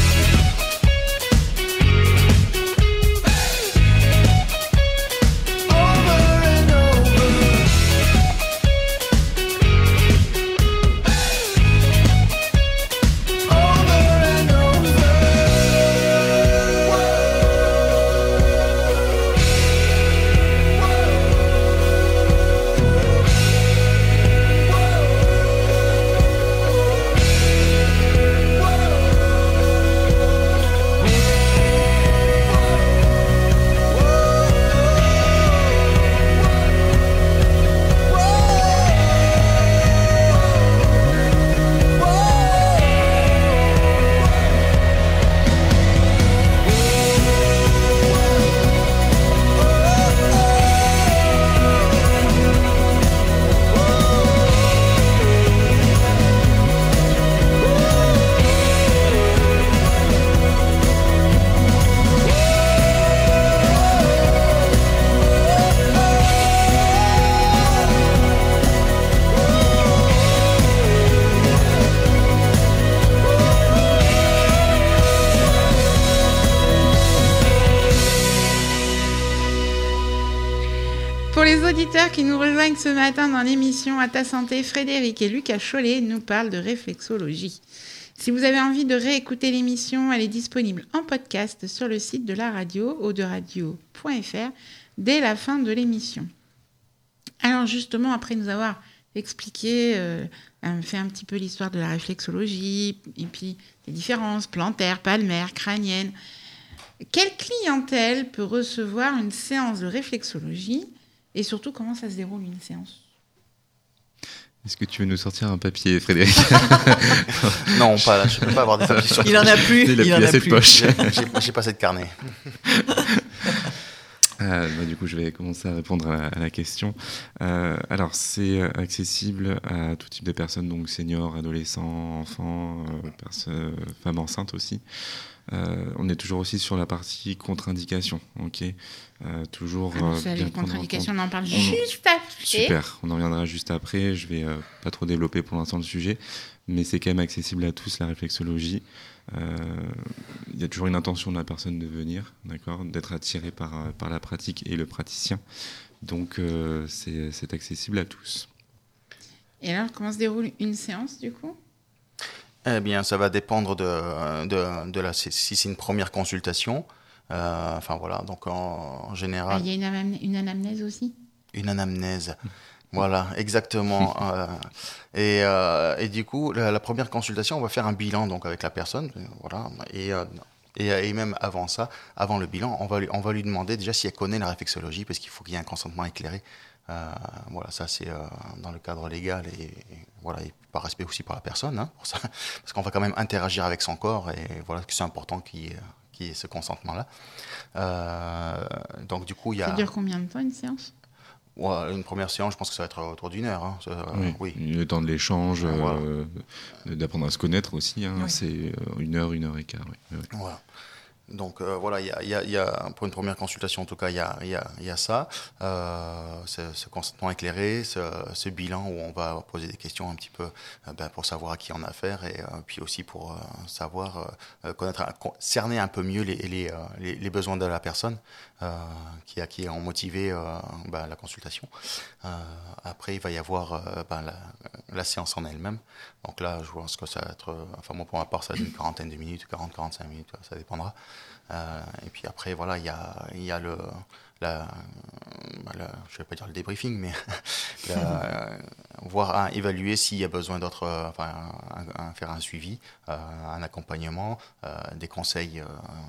Over and over. Over and over. Pour les auditeurs qui nous rejoignent ce matin dans l'émission À ta santé, Frédéric et Lucas Chollet nous parlent de réflexologie. Si vous avez envie de réécouter l'émission, elle est disponible en podcast sur le site de la radio, auderadio point f r, dès la fin de l'émission. Alors justement, après nous avoir expliqué, euh, fait un petit peu l'histoire de la réflexologie, et puis les différences plantaires, palmaires, crâniennes, quelle clientèle peut recevoir une séance de réflexologie et surtout comment ça se déroule une séance? Est-ce que tu veux nous sortir un papier, Frédéric? Non, pas là, je ne peux pas avoir des papiers sur Il en a plus. Il a il en plus a assez de plus. poche. J'ai j'ai pas assez de carnet. Euh, bah, du coup, je vais commencer à répondre à, à la question. Euh, alors, c'est accessible à tout type de personnes, donc seniors, adolescents, enfants, euh, perso- femmes enceintes aussi. Euh, on est toujours aussi sur la partie contre-indication, ok. Euh, toujours. Ah, euh, ça, bien les prendre en contre-indications, compte- on en parle On- juste après. Super, on en reviendra juste après. Je vais euh, pas trop développer pour l'instant le sujet, mais c'est quand même accessible à tous la réflexologie. Euh, Il y a toujours une intention de la personne de venir, d'accord, d'être attiré par, euh, par la pratique et le praticien. Donc euh, c'est c'est accessible à tous. Et alors, comment se déroule une séance du coup? Eh bien, ça va dépendre de, de, de la, si c'est une première consultation. Euh, enfin voilà, donc en, en Ah, général, il y a une, anamnèse, une anamnèse aussi? une anamnèse. Voilà, exactement. euh, et, euh, et du coup, la, la première consultation, on va faire un bilan donc avec la personne, euh, voilà. Et, euh, et, et même avant ça, avant le bilan, on va lui, on va lui demander déjà si elle connaît la réflexologie, parce qu'il faut qu'il y ait un consentement éclairé. Euh, voilà, ça c'est euh, dans le cadre légal et, et voilà, et par respect aussi pour la personne, hein, pour ça, parce qu'on va quand même interagir avec son corps et voilà que c'est important qu'il y ait, qu'il y ait ce consentement-là. Euh, donc du coup, il y a Ça dure combien de temps une séance? ouais, une première séance, je pense que ça va être autour d'une heure. Hein, ça, Oui. oui. Le temps de l'échange, Ah, voilà. euh, d'apprendre à se connaître aussi, hein, Oui. c'est euh, une heure, une heure et quart. Oui. Oui, oui. Voilà. Donc euh, voilà, il y a, il y a- il y a, pour une première consultation en tout cas, il y a, il y a, il y a ça, euh, ce, ce consentement éclairé, ce, ce bilan où on va poser des questions un petit peu euh, ben, pour savoir à qui on a affaire et euh, puis aussi pour euh, savoir euh, connaître, un- con- cerner un peu mieux les, les, euh, les, les besoins de la personne euh, qui, a, qui ont motivé euh, ben, la consultation. Euh, après, il va y avoir euh, ben, la, la séance en elle-même. Donc là, je pense que ça va être, euh, enfin moi pour ma part, ça va être une quarantaine de minutes, quarante à quarante-cinq minutes, ça dépendra. Euh, et puis après, voilà, il y a, il y a le, la, la, je ne vais pas dire le débriefing, mais la, euh, voir, hein, évaluer s'il y a besoin d'autres, euh, enfin, un, un, faire un suivi, euh, un accompagnement, euh, des conseils euh,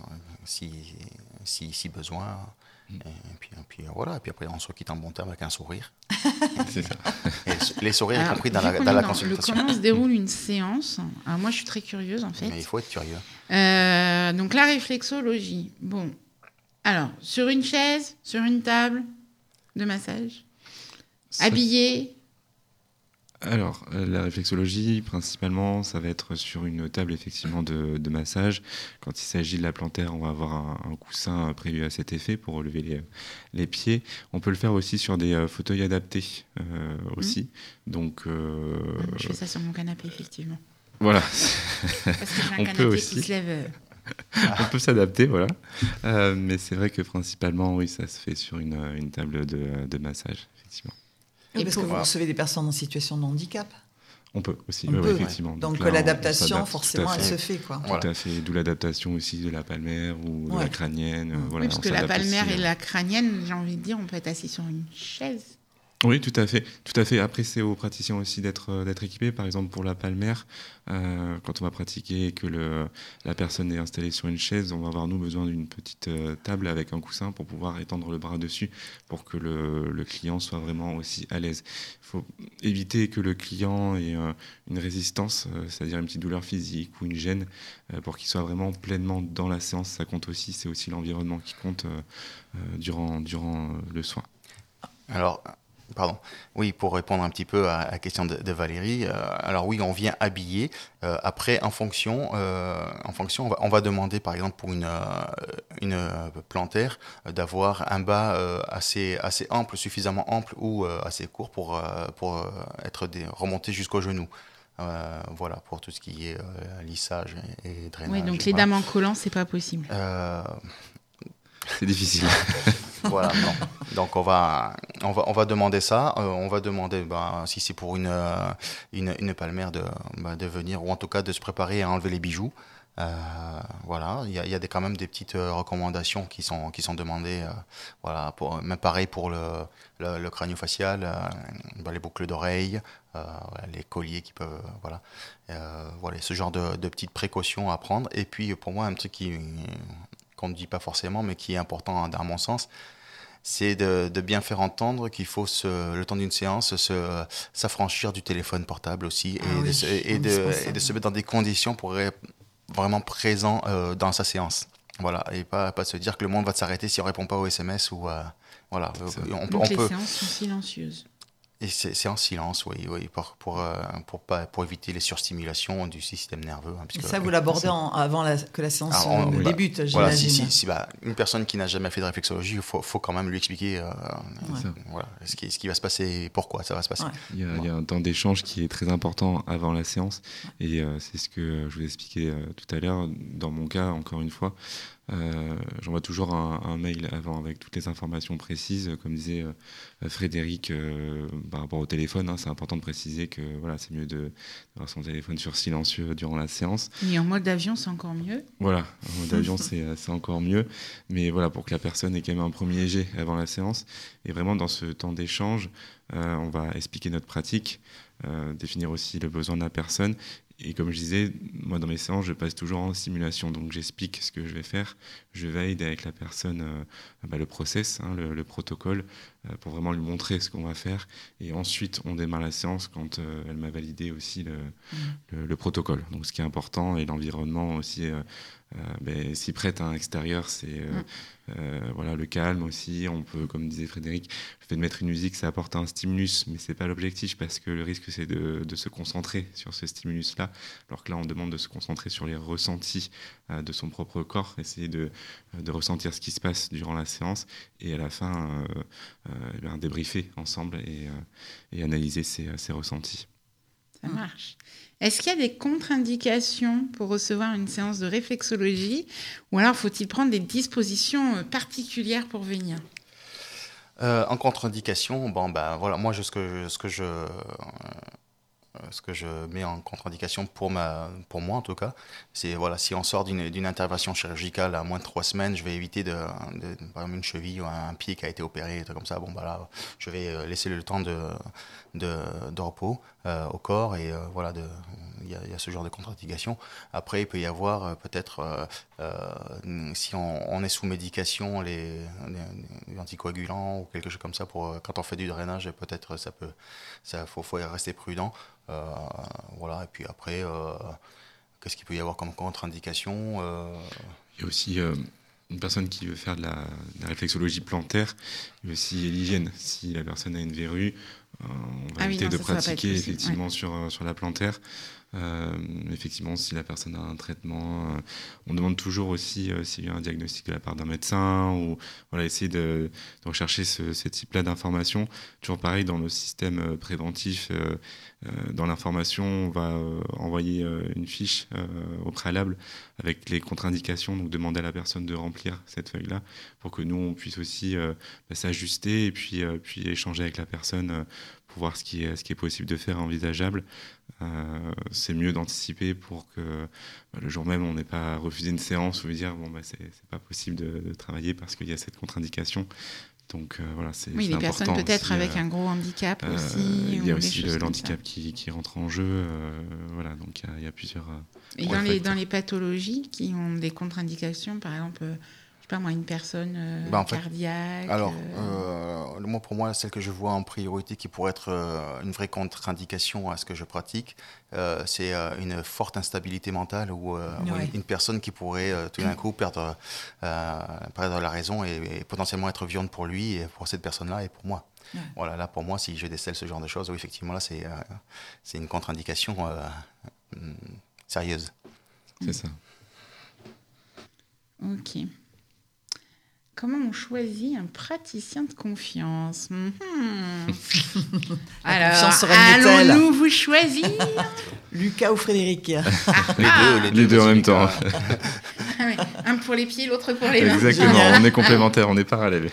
si, si, si besoin. Et, et puis, et puis voilà, et puis après on se quitte en bon terme avec un sourire. C'est ça. Et les sourires Alors, y compris dans vu la, qu'on dans est la dans le consultation. comment se déroule une séance? Alors moi, je suis très curieuse en fait. Mais il faut être curieux. Euh, donc la réflexologie. Bon, alors sur une chaise, sur une table de massage, Ça- habillé. Alors, euh, la réflexologie, principalement, ça va être sur une table effectivement de, de massage. Quand il s'agit de la plantaire, on va avoir un, un coussin prévu à cet effet pour relever les, les pieds. On peut le faire aussi sur des euh, fauteuils adaptés euh, aussi. Mmh. Donc, euh, je fais ça sur mon canapé, effectivement. Voilà. Parce que j'ai un on canapé peut qui aussi. se lève. Euh... On peut s'adapter, voilà. Euh, mais c'est vrai que principalement, oui, ça se fait sur une, une table de, de massage, effectivement. Et parce pour... que vous recevez des personnes en situation de handicap. On peut aussi, on oui, peut, effectivement. Ouais. Donc, Donc là, l'adaptation, forcément, elle se fait. Quoi. Tout voilà. à fait, d'où l'adaptation aussi de la palmaire ou de ouais. la crânienne. Mmh. Voilà, oui, parce que la palmaire aussi, et la crânienne, j'ai envie de dire, on peut être assis sur une chaise. Oui, tout à fait. Tout à fait. Après, c'est aux praticiens aussi d'être, d'être équipés. Par exemple, pour la palmaire, euh, quand on va pratiquer et que le, la personne est installée sur une chaise, on va avoir, nous, besoin d'une petite euh, table avec un coussin pour pouvoir étendre le bras dessus pour que le, le client soit vraiment aussi à l'aise. Il faut éviter que le client ait euh, une résistance, euh, c'est-à-dire une petite douleur physique ou une gêne, euh, pour qu'il soit vraiment pleinement dans la séance. Ça compte aussi. C'est aussi l'environnement qui compte euh, euh, durant, durant euh, le soin. Alors... Pardon. Oui, pour répondre un petit peu à la question de, de Valérie. Euh, alors oui, on vient habiller. Euh, après, en fonction, euh, en fonction, on va, on va demander, par exemple, pour une euh, une plantaire, euh, d'avoir un bas euh, assez assez ample, suffisamment ample ou euh, assez court pour euh, pour euh, être des, remonté jusqu'au genou. Euh, voilà, pour tout ce qui est euh, lissage et, et drainage. Oui, donc les voilà. dames en collant, c'est pas possible. Euh... C'est difficile. Voilà, non. Donc on va, on va, on va demander ça. Euh, on va demander, bah, si c'est pour une, euh, une, une palmaire, de, bah, de venir, ou en tout cas de se préparer à enlever les bijoux. Euh, voilà, il y a, il y a des, quand même des petites euh, recommandations qui sont, qui sont demandées. Euh, voilà, pour, même pareil pour le, le, le crânio-facial, euh, bah, les boucles d'oreilles, euh, les colliers qui peuvent, voilà, euh, voilà, ce genre de, de petites précautions à prendre. Et puis pour moi, un truc qui qu'on ne dit pas forcément, mais qui est important à mon sens, c'est de, de bien faire entendre qu'il faut, se, le temps d'une séance, se, s'affranchir du téléphone portable aussi, ah et, oui, de se, et, de, et de se mettre dans des conditions pour être vraiment présent euh, dans sa séance. Voilà, et pas, pas se dire que le monde va s'arrêter si on ne répond pas aux S M S. Ou, euh, voilà. On, Donc on les peut... séances sont silencieuses. Et c'est, c'est en silence, oui, oui pour, pour, euh, pour, pas, pour éviter les surstimulations du système nerveux. Hein, et ça, vous l'abordez en, avant la, que la séance Alors, on, ne oui. débute, bah, j'imagine. Voilà, si, si, si bah, une personne qui n'a jamais fait de réflexologie, il faut, faut quand même lui expliquer euh, ouais. voilà, ce, qui, ce qui va se passer et pourquoi ça va se passer. Ouais. Il, y a, il y a un temps d'échange qui est très important avant la séance. Et euh, c'est ce que je vous expliquais euh, tout à l'heure. Dans mon cas, encore une fois, Euh, j'envoie toujours un, un mail avant avec toutes les informations précises, comme disait euh, Frédéric euh, par rapport au téléphone. Hein, c'est important de préciser que voilà, c'est mieux de, d'avoir son téléphone sur silencieux durant la séance. Et en mode avion, c'est encore mieux. Voilà, en mode avion, c'est, c'est encore mieux. Mais voilà, pour que la personne ait quand même un premier jet avant la séance. Et vraiment, dans ce temps d'échange, euh, on va expliquer notre pratique, euh, définir aussi le besoin de la personne. Et comme je disais, moi dans mes séances, je passe toujours en simulation. Donc j'explique ce que je vais faire, je valide avec la personne euh, bah, le process, hein, le, le protocole, euh, pour vraiment lui montrer ce qu'on va faire. Et ensuite, on démarre la séance quand euh, elle m'a validé aussi le, mmh. le, le protocole. Donc ce qui est important, et l'environnement aussi euh, euh, ben, s'y prête à un extérieur, c'est euh, mmh. euh, voilà, le calme aussi. On peut, comme disait Frédéric, le fait de mettre une musique, ça apporte un stimulus, mais c'est pas l'objectif, parce que le risque, c'est de, de se concentrer sur ce stimulus-là, alors que là, on demande de se concentrer sur les ressentis euh, de son propre corps, essayer de, de ressentir ce qui se passe durant la séance, et à la fin, euh, euh, eh bien, débriefer ensemble et, euh, et analyser ses, ses ressentis. Ça marche. Est-ce qu'il y a des contre-indications pour recevoir une séance de réflexologie, ou alors faut-il prendre des dispositions particulières pour venir ? euh, En contre-indication, bon, ben, voilà, moi, je, ce, que, ce, que je, euh, ce que je mets en contre-indication pour, ma, pour moi, en tout cas, c'est voilà, si on sort d'une, d'une intervention chirurgicale à moins de trois semaines, je vais éviter de, de, de par exemple, une cheville ou un pied qui a été opéré, comme ça. Bon, ben là, je vais laisser le temps de, de, de repos euh, au corps, et euh, voilà, de, il y, a, il y a ce genre de contre-indication. Après, il peut y avoir euh, peut-être, euh, euh, si on, on est sous médication, les, les, les anticoagulants ou quelque chose comme ça, pour, quand on fait du drainage, peut-être ça peut, ça faut, faut rester prudent. Euh, voilà, et puis après, euh, qu'est-ce qu'il peut y avoir comme contre-indication euh... Il y a aussi euh, une personne qui veut faire de la, de la réflexologie plantaire, il y a aussi l'hygiène. Si la personne a une verrue, on va Ah oui, éviter non, de ça, ça va pas être pratiquer possible, effectivement ouais. sur, euh, sur la plantaire. Euh, effectivement, si la personne a un traitement, euh, on demande toujours aussi euh, s'il y a un diagnostic de la part d'un médecin ou voilà, essayer de, de rechercher ce, ce type-là d'informations. Toujours pareil dans le système euh, préventif, euh, euh, dans l'information, on va euh, envoyer euh, une fiche euh, au préalable avec les contre-indications, donc demander à la personne de remplir cette feuille-là pour que nous on puisse aussi euh, bah, s'ajuster et puis, euh, puis échanger avec la personne euh, pour voir ce qui est, ce qui est possible de faire, envisageable. Euh, c'est mieux d'anticiper pour que bah, le jour même on n'ait pas refusé une séance ou dire bon bah c'est, c'est pas possible de, de travailler parce qu'il y a cette contre-indication. Donc euh, voilà, c'est Oui, c'est les personnes important peut-être aussi, avec euh, un gros handicap euh, aussi. il y a ou des aussi choses le, comme l'handicap ça. qui, qui rentre en jeu. Euh, voilà, donc il y a, il y a plusieurs. euh, Et gros dans les, facteurs. dans les pathologies qui ont des contre-indications, par exemple, euh, je sais pas moi, une personne euh, Bah, en fait, cardiaque. Alors, euh, euh, moi, pour moi, celle que je vois en priorité qui pourrait être euh, une vraie contre-indication à ce que je pratique, euh, c'est euh, une forte instabilité mentale ou, euh, ou Ouais. une, une personne qui pourrait euh, tout d'un coup perdre, euh, perdre la raison et, et potentiellement être violente pour lui et pour cette personne-là et pour moi. Ouais. Voilà, là, pour moi, si je décèle ce genre de choses, oui, effectivement, là, c'est, euh, c'est une contre-indication euh, hum, sérieuse. C'est ça. Ok. Comment on choisit un praticien de confiance? Mhm. La Alors, confiance serait Minitel. allons-nous vous choisir? Lucas ou Frédéric? Les Ah. deux, Les deux en même temps. Ah oui, un pour les pieds, l'autre pour les mains. Exactement, Génial. on est complémentaires, on est parallèles.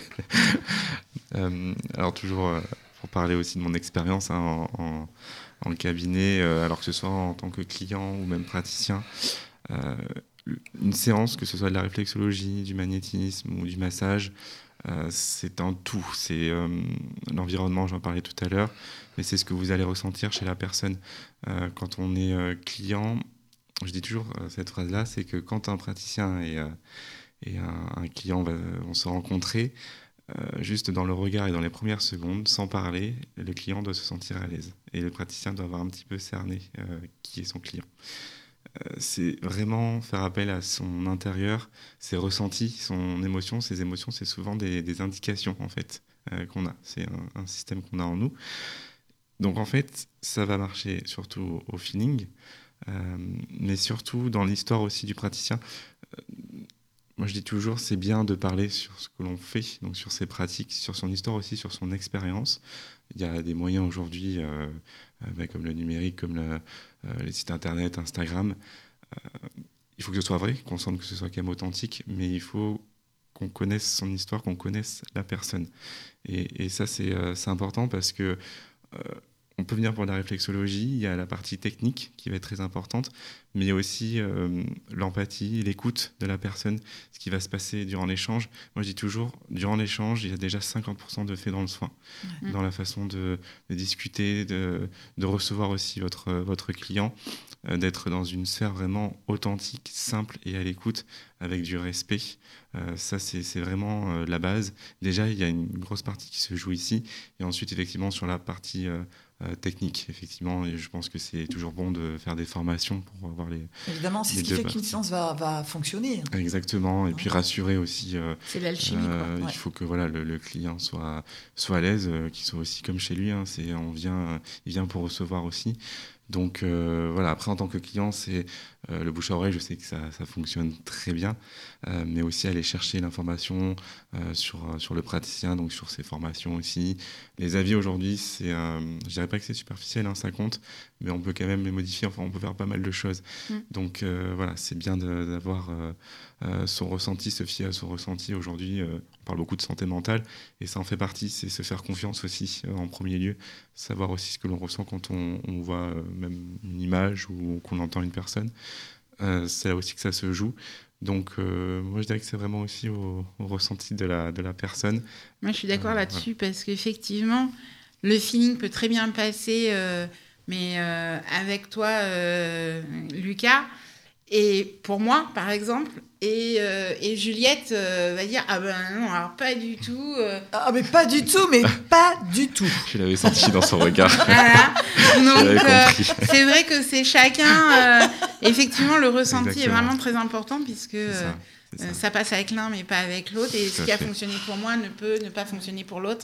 Euh, alors toujours euh, pour parler aussi de mon expérience hein, en, en, en cabinet, euh, alors que ce soit en tant que client ou même praticien, euh, une séance, que ce soit de la réflexologie, du magnétisme ou du massage, euh, c'est un tout. C'est euh, l'environnement, j'en parlais tout à l'heure, mais c'est ce que vous allez ressentir chez la personne. Euh, quand on est euh, client, je dis toujours euh, cette phrase-là, c'est que quand un praticien et, euh, et un, un client va, vont se rencontrer, euh, juste dans le regard et dans les premières secondes, sans parler, le client doit se sentir à l'aise. Et le praticien doit avoir un petit peu cerné euh, qui est son client. Euh, c'est vraiment faire appel à son intérieur, ses ressentis, son émotion. Ses émotions, c'est souvent des, des indications en fait euh, qu'on a. C'est un, un système qu'on a en nous. Donc en fait, ça va marcher surtout au feeling, euh, mais surtout dans l'histoire aussi du praticien. Euh, moi je dis toujours, c'est bien de parler sur ce que l'on fait, donc sur ses pratiques, sur son histoire aussi, sur son expérience. Il y a des moyens aujourd'hui, euh, euh, bah, comme le numérique, comme le, euh, les sites internet, Instagram. Euh, il faut que ce soit vrai, qu'on sente que ce soit quand même authentique, mais il faut qu'on connaisse son histoire, qu'on connaisse la personne. Et, et ça, c'est, euh, c'est important parce que euh, on peut venir pour la réflexologie, il y a la partie technique qui va être très importante, mais il y a aussi euh, l'empathie, l'écoute de la personne, ce qui va se passer durant l'échange. Moi, je dis toujours, durant l'échange, il y a déjà cinquante pour cent de fait dans le soin, Mmh. dans la façon de, de discuter, de, de recevoir aussi votre, votre client, euh, d'être dans une sphère vraiment authentique, simple et à l'écoute, avec du respect. Euh, ça, c'est, c'est vraiment euh, la base. Déjà, il y a une grosse partie qui se joue ici, et ensuite, effectivement, sur la partie euh, euh, technique, effectivement, et je pense que c'est toujours bon de faire des formations pour avoir les... Évidemment, c'est Les ce qui deux fait qu'une parties. séance va, va fonctionner. Exactement, et puis rassurer aussi... euh, C'est l'alchimie, Euh, quoi. Ouais. Il faut que voilà, le, le client soit, soit à l'aise, euh, qu'il soit aussi comme chez lui. Hein, c'est, on vient, euh, il vient pour recevoir aussi. Donc euh, voilà, après en tant que client, c'est euh, le bouche à oreille, je sais que ça, ça fonctionne très bien, euh, mais aussi aller chercher l'information euh, sur, sur le praticien, donc sur ses formations aussi. Les avis aujourd'hui, c'est, euh, je dirais pas que c'est superficiel, hein, ça compte, mais on peut quand même les modifier, enfin on peut faire pas mal de choses. Mm. Donc euh, voilà, c'est bien de, d'avoir euh, euh, son ressenti, se fier à son ressenti. Aujourd'hui, euh, on parle beaucoup de santé mentale, et ça en fait partie, c'est se faire confiance aussi euh, en premier lieu, savoir aussi ce que l'on ressent quand on, on voit euh, même une image ou qu'on entend une personne. Euh, c'est là aussi que ça se joue. Donc euh, moi je dirais que c'est vraiment aussi au, au ressenti de la, de la personne. Moi, je suis d'accord Euh, là-dessus parce qu'effectivement, le feeling peut très bien passer, euh, mais euh, avec toi, euh, Lucas, et pour moi, par exemple, et, euh, et Juliette euh, va dire ah ben non, alors pas du tout. euh, Ah, mais pas du tout, mais pas du tout. Je l'avais senti dans son regard. Voilà. Donc, J'avais euh, compris. c'est vrai que c'est chacun. euh, effectivement, le ressenti Exactement. est vraiment très important puisque C'est euh, ça, c'est euh, ça. ça passe avec l'un mais pas avec l'autre. Et Tout ce à qui a fait. fonctionné pour moi ne peut ne pas fonctionner pour l'autre.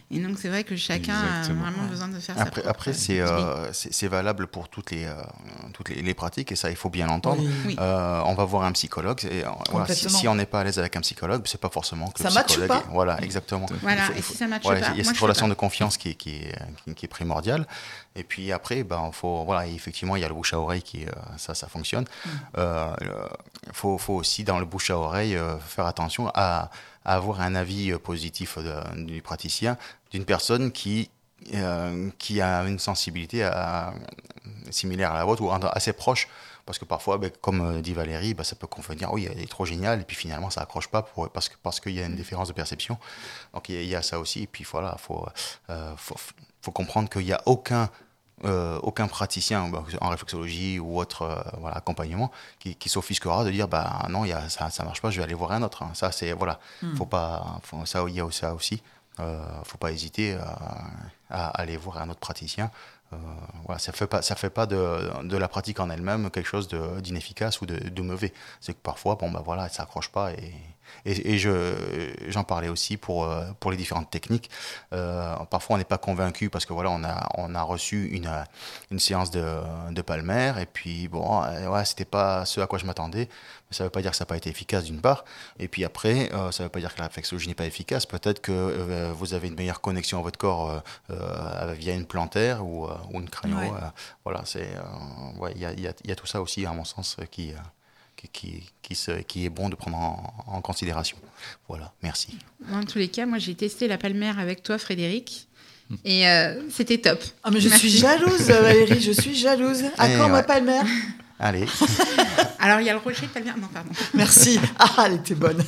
Et donc, c'est vrai que chacun Exactement. a vraiment besoin de faire sa Après, propre après c'est, euh, c'est, c'est valable pour toutes les, euh, toutes les, les pratiques, et ça, il faut bien l'entendre. Oui. Oui. Euh, on va voir un psychologue, et euh, voilà, si, Complètement. si on n'est pas à l'aise avec un psychologue, c'est pas forcément que Ça le matche psychologue... pas. est- Voilà, exactement. Voilà, Il faut- et il si faut- ça matche voilà, pas, il y a moi, cette je relation fais de confiance qui est, qui est, qui, qui est primordiale. Et puis après, ben, faut, voilà, effectivement, il y a le bouche à oreille, qui, euh, ça, ça fonctionne. Il euh, faut, faut aussi, dans le bouche à oreille, euh, faire attention à, à avoir un avis euh, positif de- du praticien, d'une personne qui, euh, qui a une sensibilité à- similaire à la vôtre ou assez proche. Parce que parfois, ben, comme euh, dit Valérie, ben, ça peut convenir, oui, elle est trop géniale, et puis finalement, ça accroche pas pour, parce, que, parce qu'il y a une différence de perception. Donc il y, a- il y a ça aussi, et puis voilà, il faut, euh, faut, faut comprendre qu'il n'y a aucun, euh, aucun praticien ben, en réflexologie ou autre euh, voilà, accompagnement qui, qui s'offusquera de dire bah, non, il y a, ça ne marche pas, je vais aller voir un autre. Ça, c'est, voilà, faut pas, faut, ça, il y a ça aussi. Il ne faut pas hésiter à, à aller voir un autre praticien. Euh, voilà, ça ne fait pas, ça fait pas de, de la pratique en elle-même quelque chose de, d'inefficace ou de, de mauvais. C'est que parfois, bon, bah, voilà, ça n'accroche pas. Et, et, et je, j'en parlais aussi pour, euh, pour les différentes techniques. Euh, parfois, on n'est pas convaincu parce que voilà, on a, on a reçu une, une séance de, de palmaire et puis bon, euh, ouais, c'était pas ce à quoi je m'attendais. Mais ça ne veut pas dire que ça n'a pas été efficace d'une part. Et puis après, euh, ça ne veut pas dire que la réflexologie n'est pas efficace. Peut-être que euh, vous avez une meilleure connexion à votre corps euh, euh, via une plantaire ou, euh, ou une crânio. Ouais. Euh, voilà, c'est, euh, ouais, il y a, y a- y a tout ça aussi, à mon sens, qui, euh, qui, qui, qui, se- qui est bon de prendre en, en considération. Voilà, merci. Dans tous les cas, moi, j'ai testé la palmaire avec toi, Frédéric. Et euh, c'était top. Ah, mais je Merci. suis jalouse, Valérie, je suis jalouse. À Eh quand ma ouais. palmaire? Allez. Alors, il y a le rocher de palmaire. Non, pardon. Merci. Ah, elle était bonne.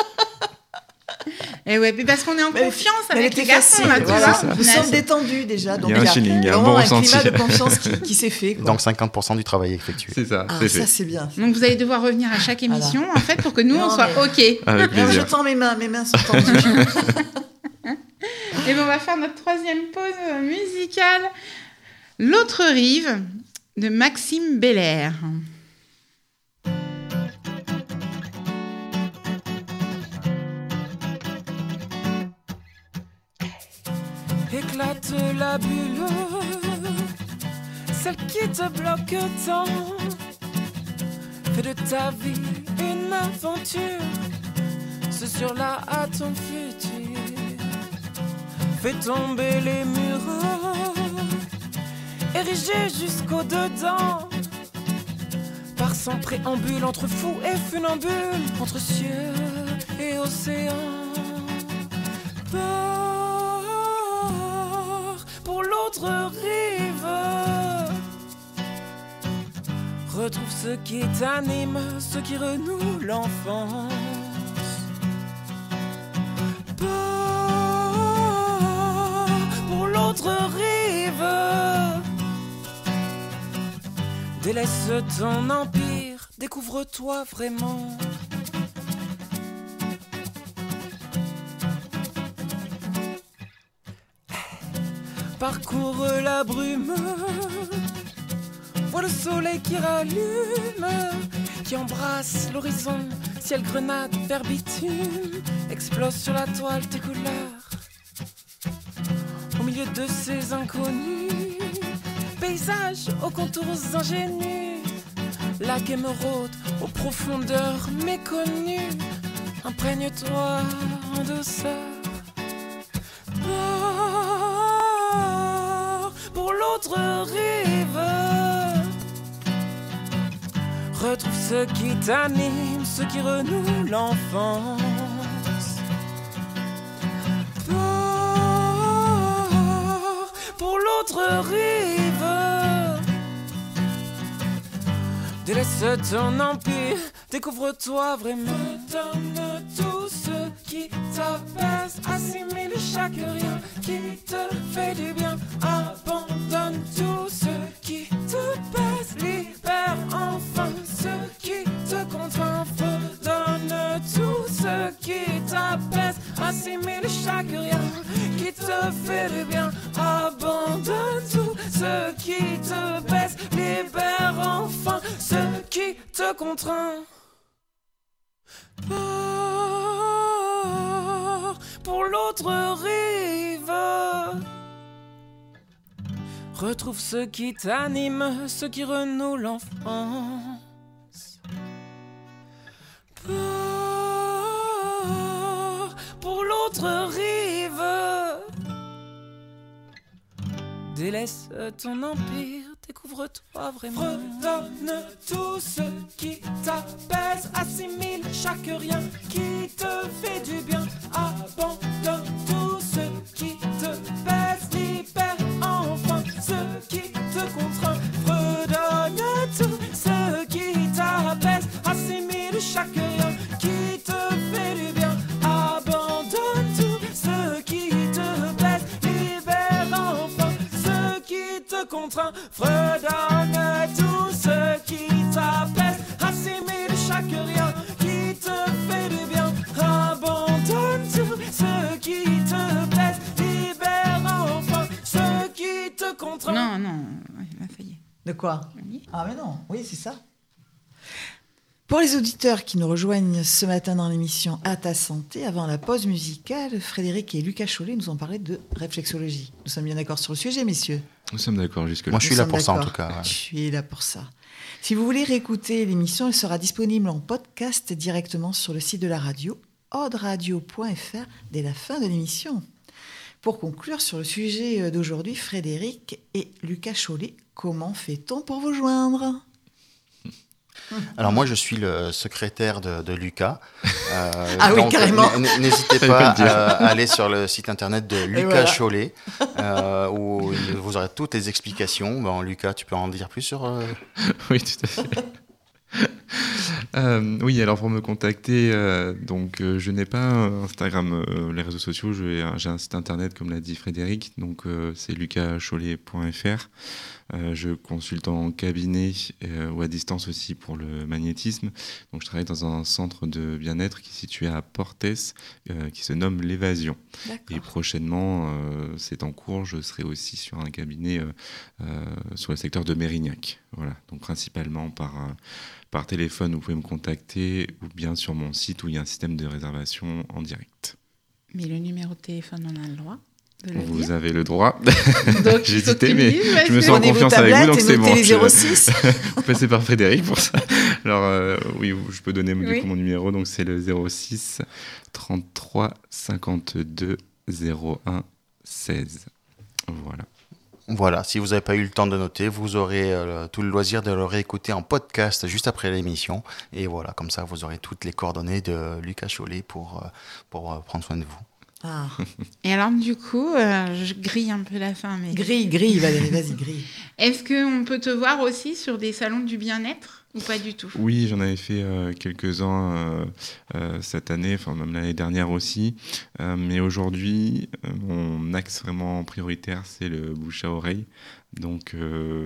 Et ouais, mais parce qu'on est en Mais- confiance mais elle avec était les garçons, facile, là, tu voilà. vois. Nous On a- sommes détendus déjà. Donc Il y a un feeling, il y a un vraiment bon un ressenti. climat de confiance qui, qui s'est fait. quoi. Donc cinquante pour cent du travail effectué. C'est ça, ah, c'est ça, fait. c'est bien. Donc, vous allez devoir revenir à chaque émission, en fait, pour que nous, Non, on soit mais- OK. Avec Alors, je plaisir. tends mes mains, mes mains sont tendues. Et bien, on va faire notre troisième pause musicale. L'autre rive de Maxime Belair. Éclate la bulle, celle qui te bloque tant. Fais de ta vie une aventure, ce sur-là à ton futur. Fais tomber les murs, érigés jusqu'au dedans. Par son préambule entre fou et funambule, entre cieux et océan. Pars pour l'autre rive. Retrouve ce qui t'anime, ce qui renoue l'enfance. Pars pour l'autre rive. Délaisse ton empire, découvre-toi vraiment. Parcours la brume, vois le soleil qui rallume, qui embrasse l'horizon, ciel grenade, vers bitume, explose sur la toile tes couleurs. Au milieu de ces inconnus, paysage aux contours ingénus, lac émeraude aux profondeurs méconnues, imprègne-toi en douceur. Pars pour l'autre rive. Retrouve ce qui t'anime, ce qui renoue l'enfance. Pars pour l'autre rive. Délaisse ton empire, découvre-toi vraiment. Donne tout ce qui t'apaise, assimile chaque rien qui te fait du bien. Abandonne tout ce qui te pèse, libère enfin ce qui te contraint. Donne tout ce qui t'apaise, assimile chaque rien qui te fait du bien. Abandonne tout ce qui te pèse, libère enfin ce qui te contraint. Pars pour l'autre rive. Retrouve ce qui t'anime, ce qui renoue l'enfance. Pars pour l'autre rive. Délaisse ton empire, découvre-toi vraiment. Redonne tout ce qui t'apaise, assimile chaque rien qui te fait du bien. Abandonne tout ce qui te pèse, libère enfin ce qui te contraint. Redonne tout ce qui t'apaise, assimile chaque rien qui te fait du bien. Abandonne tout ce qui te pèse, libère enfin ce qui te contraint. Redonne tout ce qui t'apaise, assimile chaque rien qui te fait du bien. Abandonne tout ce qui te pèse, libère enfin ce qui te contraint. Non, non, là, ça y est. De quoi? Oui. Ah mais non, oui, c'est ça. Pour les auditeurs qui nous rejoignent ce matin dans l'émission À ta santé, avant la pause musicale, Frédéric et Lucas Chollet nous ont parlé de réflexologie. Nous sommes bien d'accord sur le sujet, messieurs? Nous sommes d'accord jusque-là. Moi, je suis Nous là sommes pour ça, en d'accord. tout cas. ouais. Je suis là pour ça. Si vous voulez réécouter l'émission, elle sera disponible en podcast directement sur le site de la radio, audradio point f r, dès la fin de l'émission. Pour conclure sur le sujet d'aujourd'hui, Frédéric et Lucas Chollet, comment fait-on pour vous joindre? Alors moi, je suis le secrétaire de, de Lucas. Euh, Ah oui, donc, carrément. n- N'hésitez Fallait pas pas le dire. à aller sur le site internet de Lucas voilà. Chollet, euh, où il- vous aurez toutes les explications. Bon, Lucas, tu peux en dire plus sur... euh, Oui, tout à fait. Euh, oui, alors pour me contacter, euh, donc euh, je n'ai pas euh, Instagram, euh, les réseaux sociaux, je- j'ai un site internet comme l'a dit Frédéric, donc euh, c'est lucas chollet point f r. Euh, je consulte en cabinet euh, ou à distance aussi pour le magnétisme. Donc je travaille dans un centre de bien-être qui est situé à Portes, euh, qui se nomme l'Évasion. Et D'accord. prochainement, euh, c'est en cours, je serai aussi sur un cabinet euh, euh, sur le secteur de Mérignac. Voilà, donc principalement par, euh, par téléphone, vous pouvez me contacter, ou bien sur mon site où il y a un système de réservation en direct. Mais le numéro de téléphone, on a le droit de le Vous dire. avez le droit. Donc, J'ai il faut que hésité, tu mais le dises, parce je me que- sens en Prenez vos confiance avec vous, tablettes donc et c'est bon. notez les je- zéro six. Vous passez par Frédéric pour ça. Alors, euh, oui, je peux donner du Oui. coup mon numéro, donc c'est le zéro six trente-trois cinquante-deux zéro un seize. Voilà. Voilà, si vous n'avez pas eu le temps de noter, vous aurez euh, tout le loisir de le réécouter en podcast juste après l'émission. Et voilà, comme ça, vous aurez toutes les coordonnées de Lucas Chollet pour, euh, pour euh, prendre soin de vous. Ah. Et alors, du coup, euh, je grille un peu la fin, mais Grille, grille, Valérie, vas-y, grille. est-ce qu'on peut te voir aussi sur des salons du bien-être ou pas du tout? Oui, j'en avais fait euh, quelques-uns euh, euh, cette année, enfin même l'année dernière aussi. Euh, mais aujourd'hui, euh, mon axe vraiment prioritaire, c'est le bouche à oreille. Donc, euh,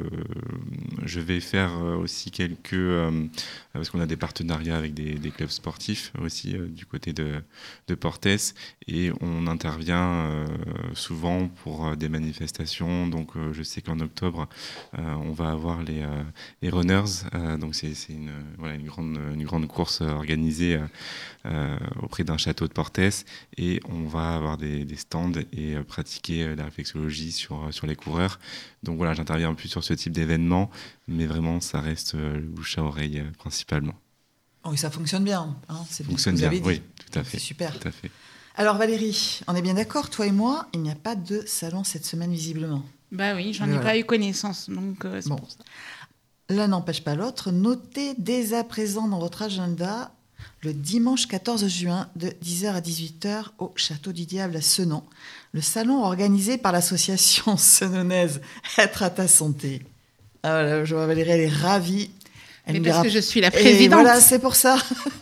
je vais faire euh, aussi quelques... euh, parce qu'on a des partenariats avec des, des clubs sportifs aussi euh, du côté de, de Portes. Et on intervient euh, souvent pour euh, des manifestations. Donc, euh, je sais qu'en octobre, euh, on va avoir les, euh, les runners. Euh, donc, c'est, c'est une, voilà, une, grande, une grande course organisée euh, euh, auprès d'un château de Portes. Et on va avoir des, des stands et euh, pratiquer euh, la réflexologie sur, sur les coureurs. Donc voilà, j'interviens plus sur ce type d'événement, mais vraiment, ça reste euh, le bouche à oreille euh, principalement. Oh, et ça fonctionne bien. Hein, c'est bien ce que Fonctionne vous bien, avez dit. oui, tout à C'est fait. super. Tout à fait. Alors Valérie, on est bien d'accord, toi et moi, il n'y a pas de salon cette semaine visiblement. Bah oui, j'en ai Voilà. pas eu connaissance, donc euh, c'est Bon. pour ça. L'un n'empêche pas l'autre. Notez dès à présent dans votre agenda le dimanche quatorze juin de dix heures à dix-huit heures au Château du Diable à Senon, le salon organisé par l'association senonnaise Être à ta santé. Ah voilà, je vois Valérie, elle est ravie. Elle Mais nous parce dira- que je suis la Et présidente. voilà, c'est pour ça.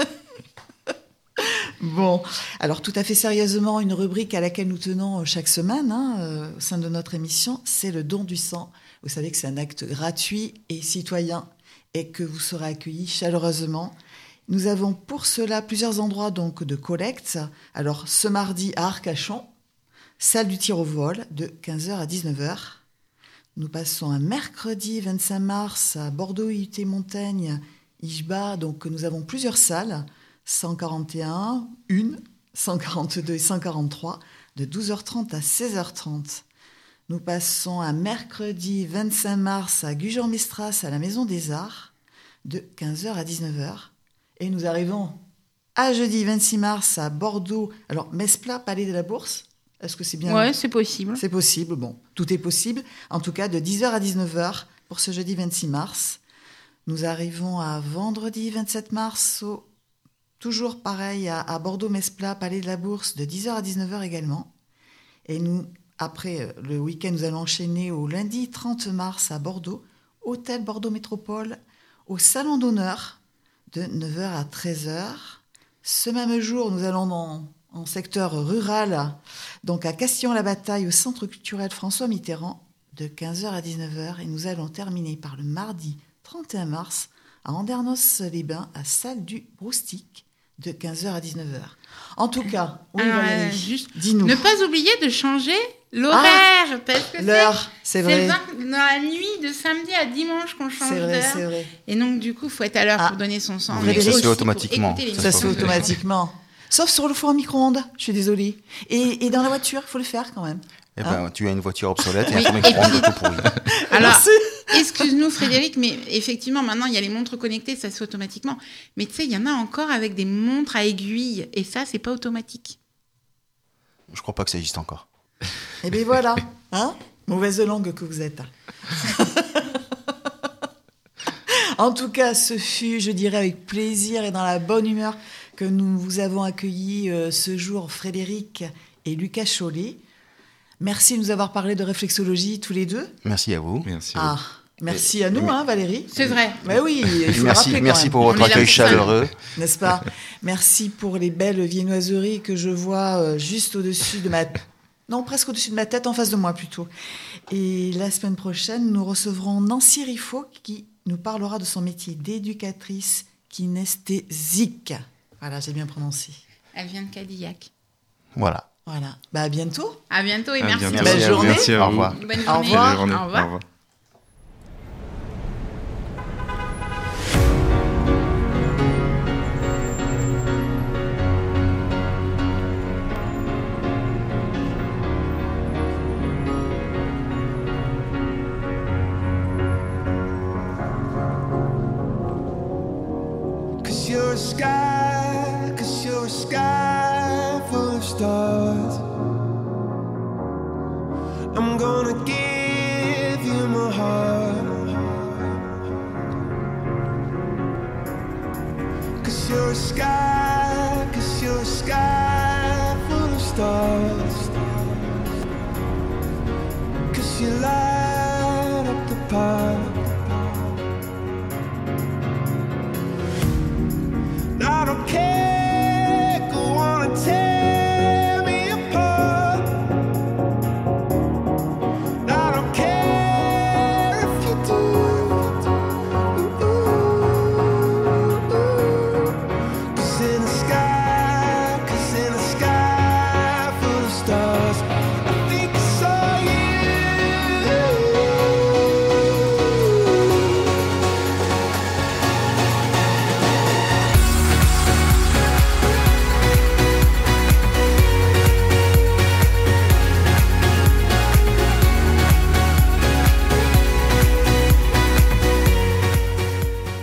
Bon, alors tout à fait sérieusement, une rubrique à laquelle nous tenons chaque semaine hein, euh, au sein de notre émission, c'est le don du sang. Vous savez que c'est un acte gratuit et citoyen et que vous serez accueillis chaleureusement. Nous avons pour cela plusieurs endroits donc de collecte. Alors ce mardi à Arcachon, salle du tir au vol de quinze heures à dix-neuf heures. Nous passons un mercredi vingt-cinq mars à Bordeaux I U T Montaigne, Ishba. Donc nous avons plusieurs salles, cent quarante et un, une, cent quarante-deux et cent quarante-trois, de douze heures trente à seize heures trente. Nous passons à mercredi vingt-cinq mars à Gujan-Mestras à la Maison des Arts de quinze heures à dix-neuf heures. Et nous arrivons à jeudi vingt-six mars à Bordeaux. Alors, Mesplat, Palais de la Bourse. Est-ce que c'est bien? Ouais, c'est possible. C'est possible, bon, tout est possible. En tout cas, de dix heures à dix-neuf heures pour ce jeudi vingt-six mars. Nous arrivons à vendredi vingt-sept mars, au, toujours pareil, à, à Bordeaux-Mesplat, Palais de la Bourse, de dix heures à dix-neuf heures également. Et nous, après le week-end, nous allons enchaîner au lundi trente mars à Bordeaux, Hôtel Bordeaux Métropole, au Salon d'honneur, de neuf heures à treize heures. Ce même jour, nous allons dans... en secteur rural, donc à Castillon-la-Bataille, au Centre culturel François Mitterrand, de quinze heures à dix-neuf heures. Et nous allons terminer par le mardi trente et un mars, à Andernos-les-Bains, à Salle du Broustic, de quinze heures à dix-neuf heures. En tout cas, oui, Ah, Valérie, juste dis-nous. Ne pas oublier de changer l'horaire, parce que L'heure, c'est c'est vrai. vingt dans la nuit de samedi à dimanche qu'on change C'est vrai, d'heure. c'est vrai. Et donc, du coup, il faut être à l'heure Ah. pour donner son sang. Oui, mais ça se fait aussi pour automatiquement. écouter les Ça Ça émissions. se fait automatiquement. Sauf sur le four à micro-ondes, je suis désolée. Et, et dans la voiture, il faut le faire quand même. Eh ben, tu as une voiture obsolète et Oui, un four et micro-ondes puis- tout pourri. Alors, Merci. excuse-nous Frédéric, mais effectivement, maintenant, il y a les montres connectées, ça se fait automatiquement. Mais tu sais, il y en a encore avec des montres à aiguilles, et ça, c'est pas automatique. Je crois pas que ça existe encore. Et bien voilà, hein, mauvaise langue que vous êtes. En tout cas, ce fut, je dirais, avec plaisir et dans la bonne humeur que nous vous avons accueillis euh, ce jour, Frédéric et Lucas Chollet. Merci de nous avoir parlé de réflexologie tous les deux. Merci à vous. Merci. Ah, merci à nous, mais- hein, Valérie. C'est vrai. Mais oui, il faut le Merci, rappeler quand merci même. pour On votre est là accueil pour ça. chaleureux. N'est-ce pas? Merci pour les belles viennoiseries que je vois euh, juste au-dessus de ma... Non, presque au-dessus de ma tête, en face de moi plutôt. Et la semaine prochaine, nous recevrons Nancy Riffaut qui nous parlera de son métier d'éducatrice kinesthésique. Voilà, j'ai bien prononcé. Elle vient de Cadillac. Voilà. Voilà. Bah, à bientôt. À bientôt et À merci. bientôt. Belle à vous. journée. Merci à Au vous. revoir. Bonne journée. Au revoir. Belle journée. Au revoir. Au revoir. Cause you're a sky, cause you're a sky full of stars. I'm gonna give you my heart. Cause you're a sky, cause you're a sky full of stars.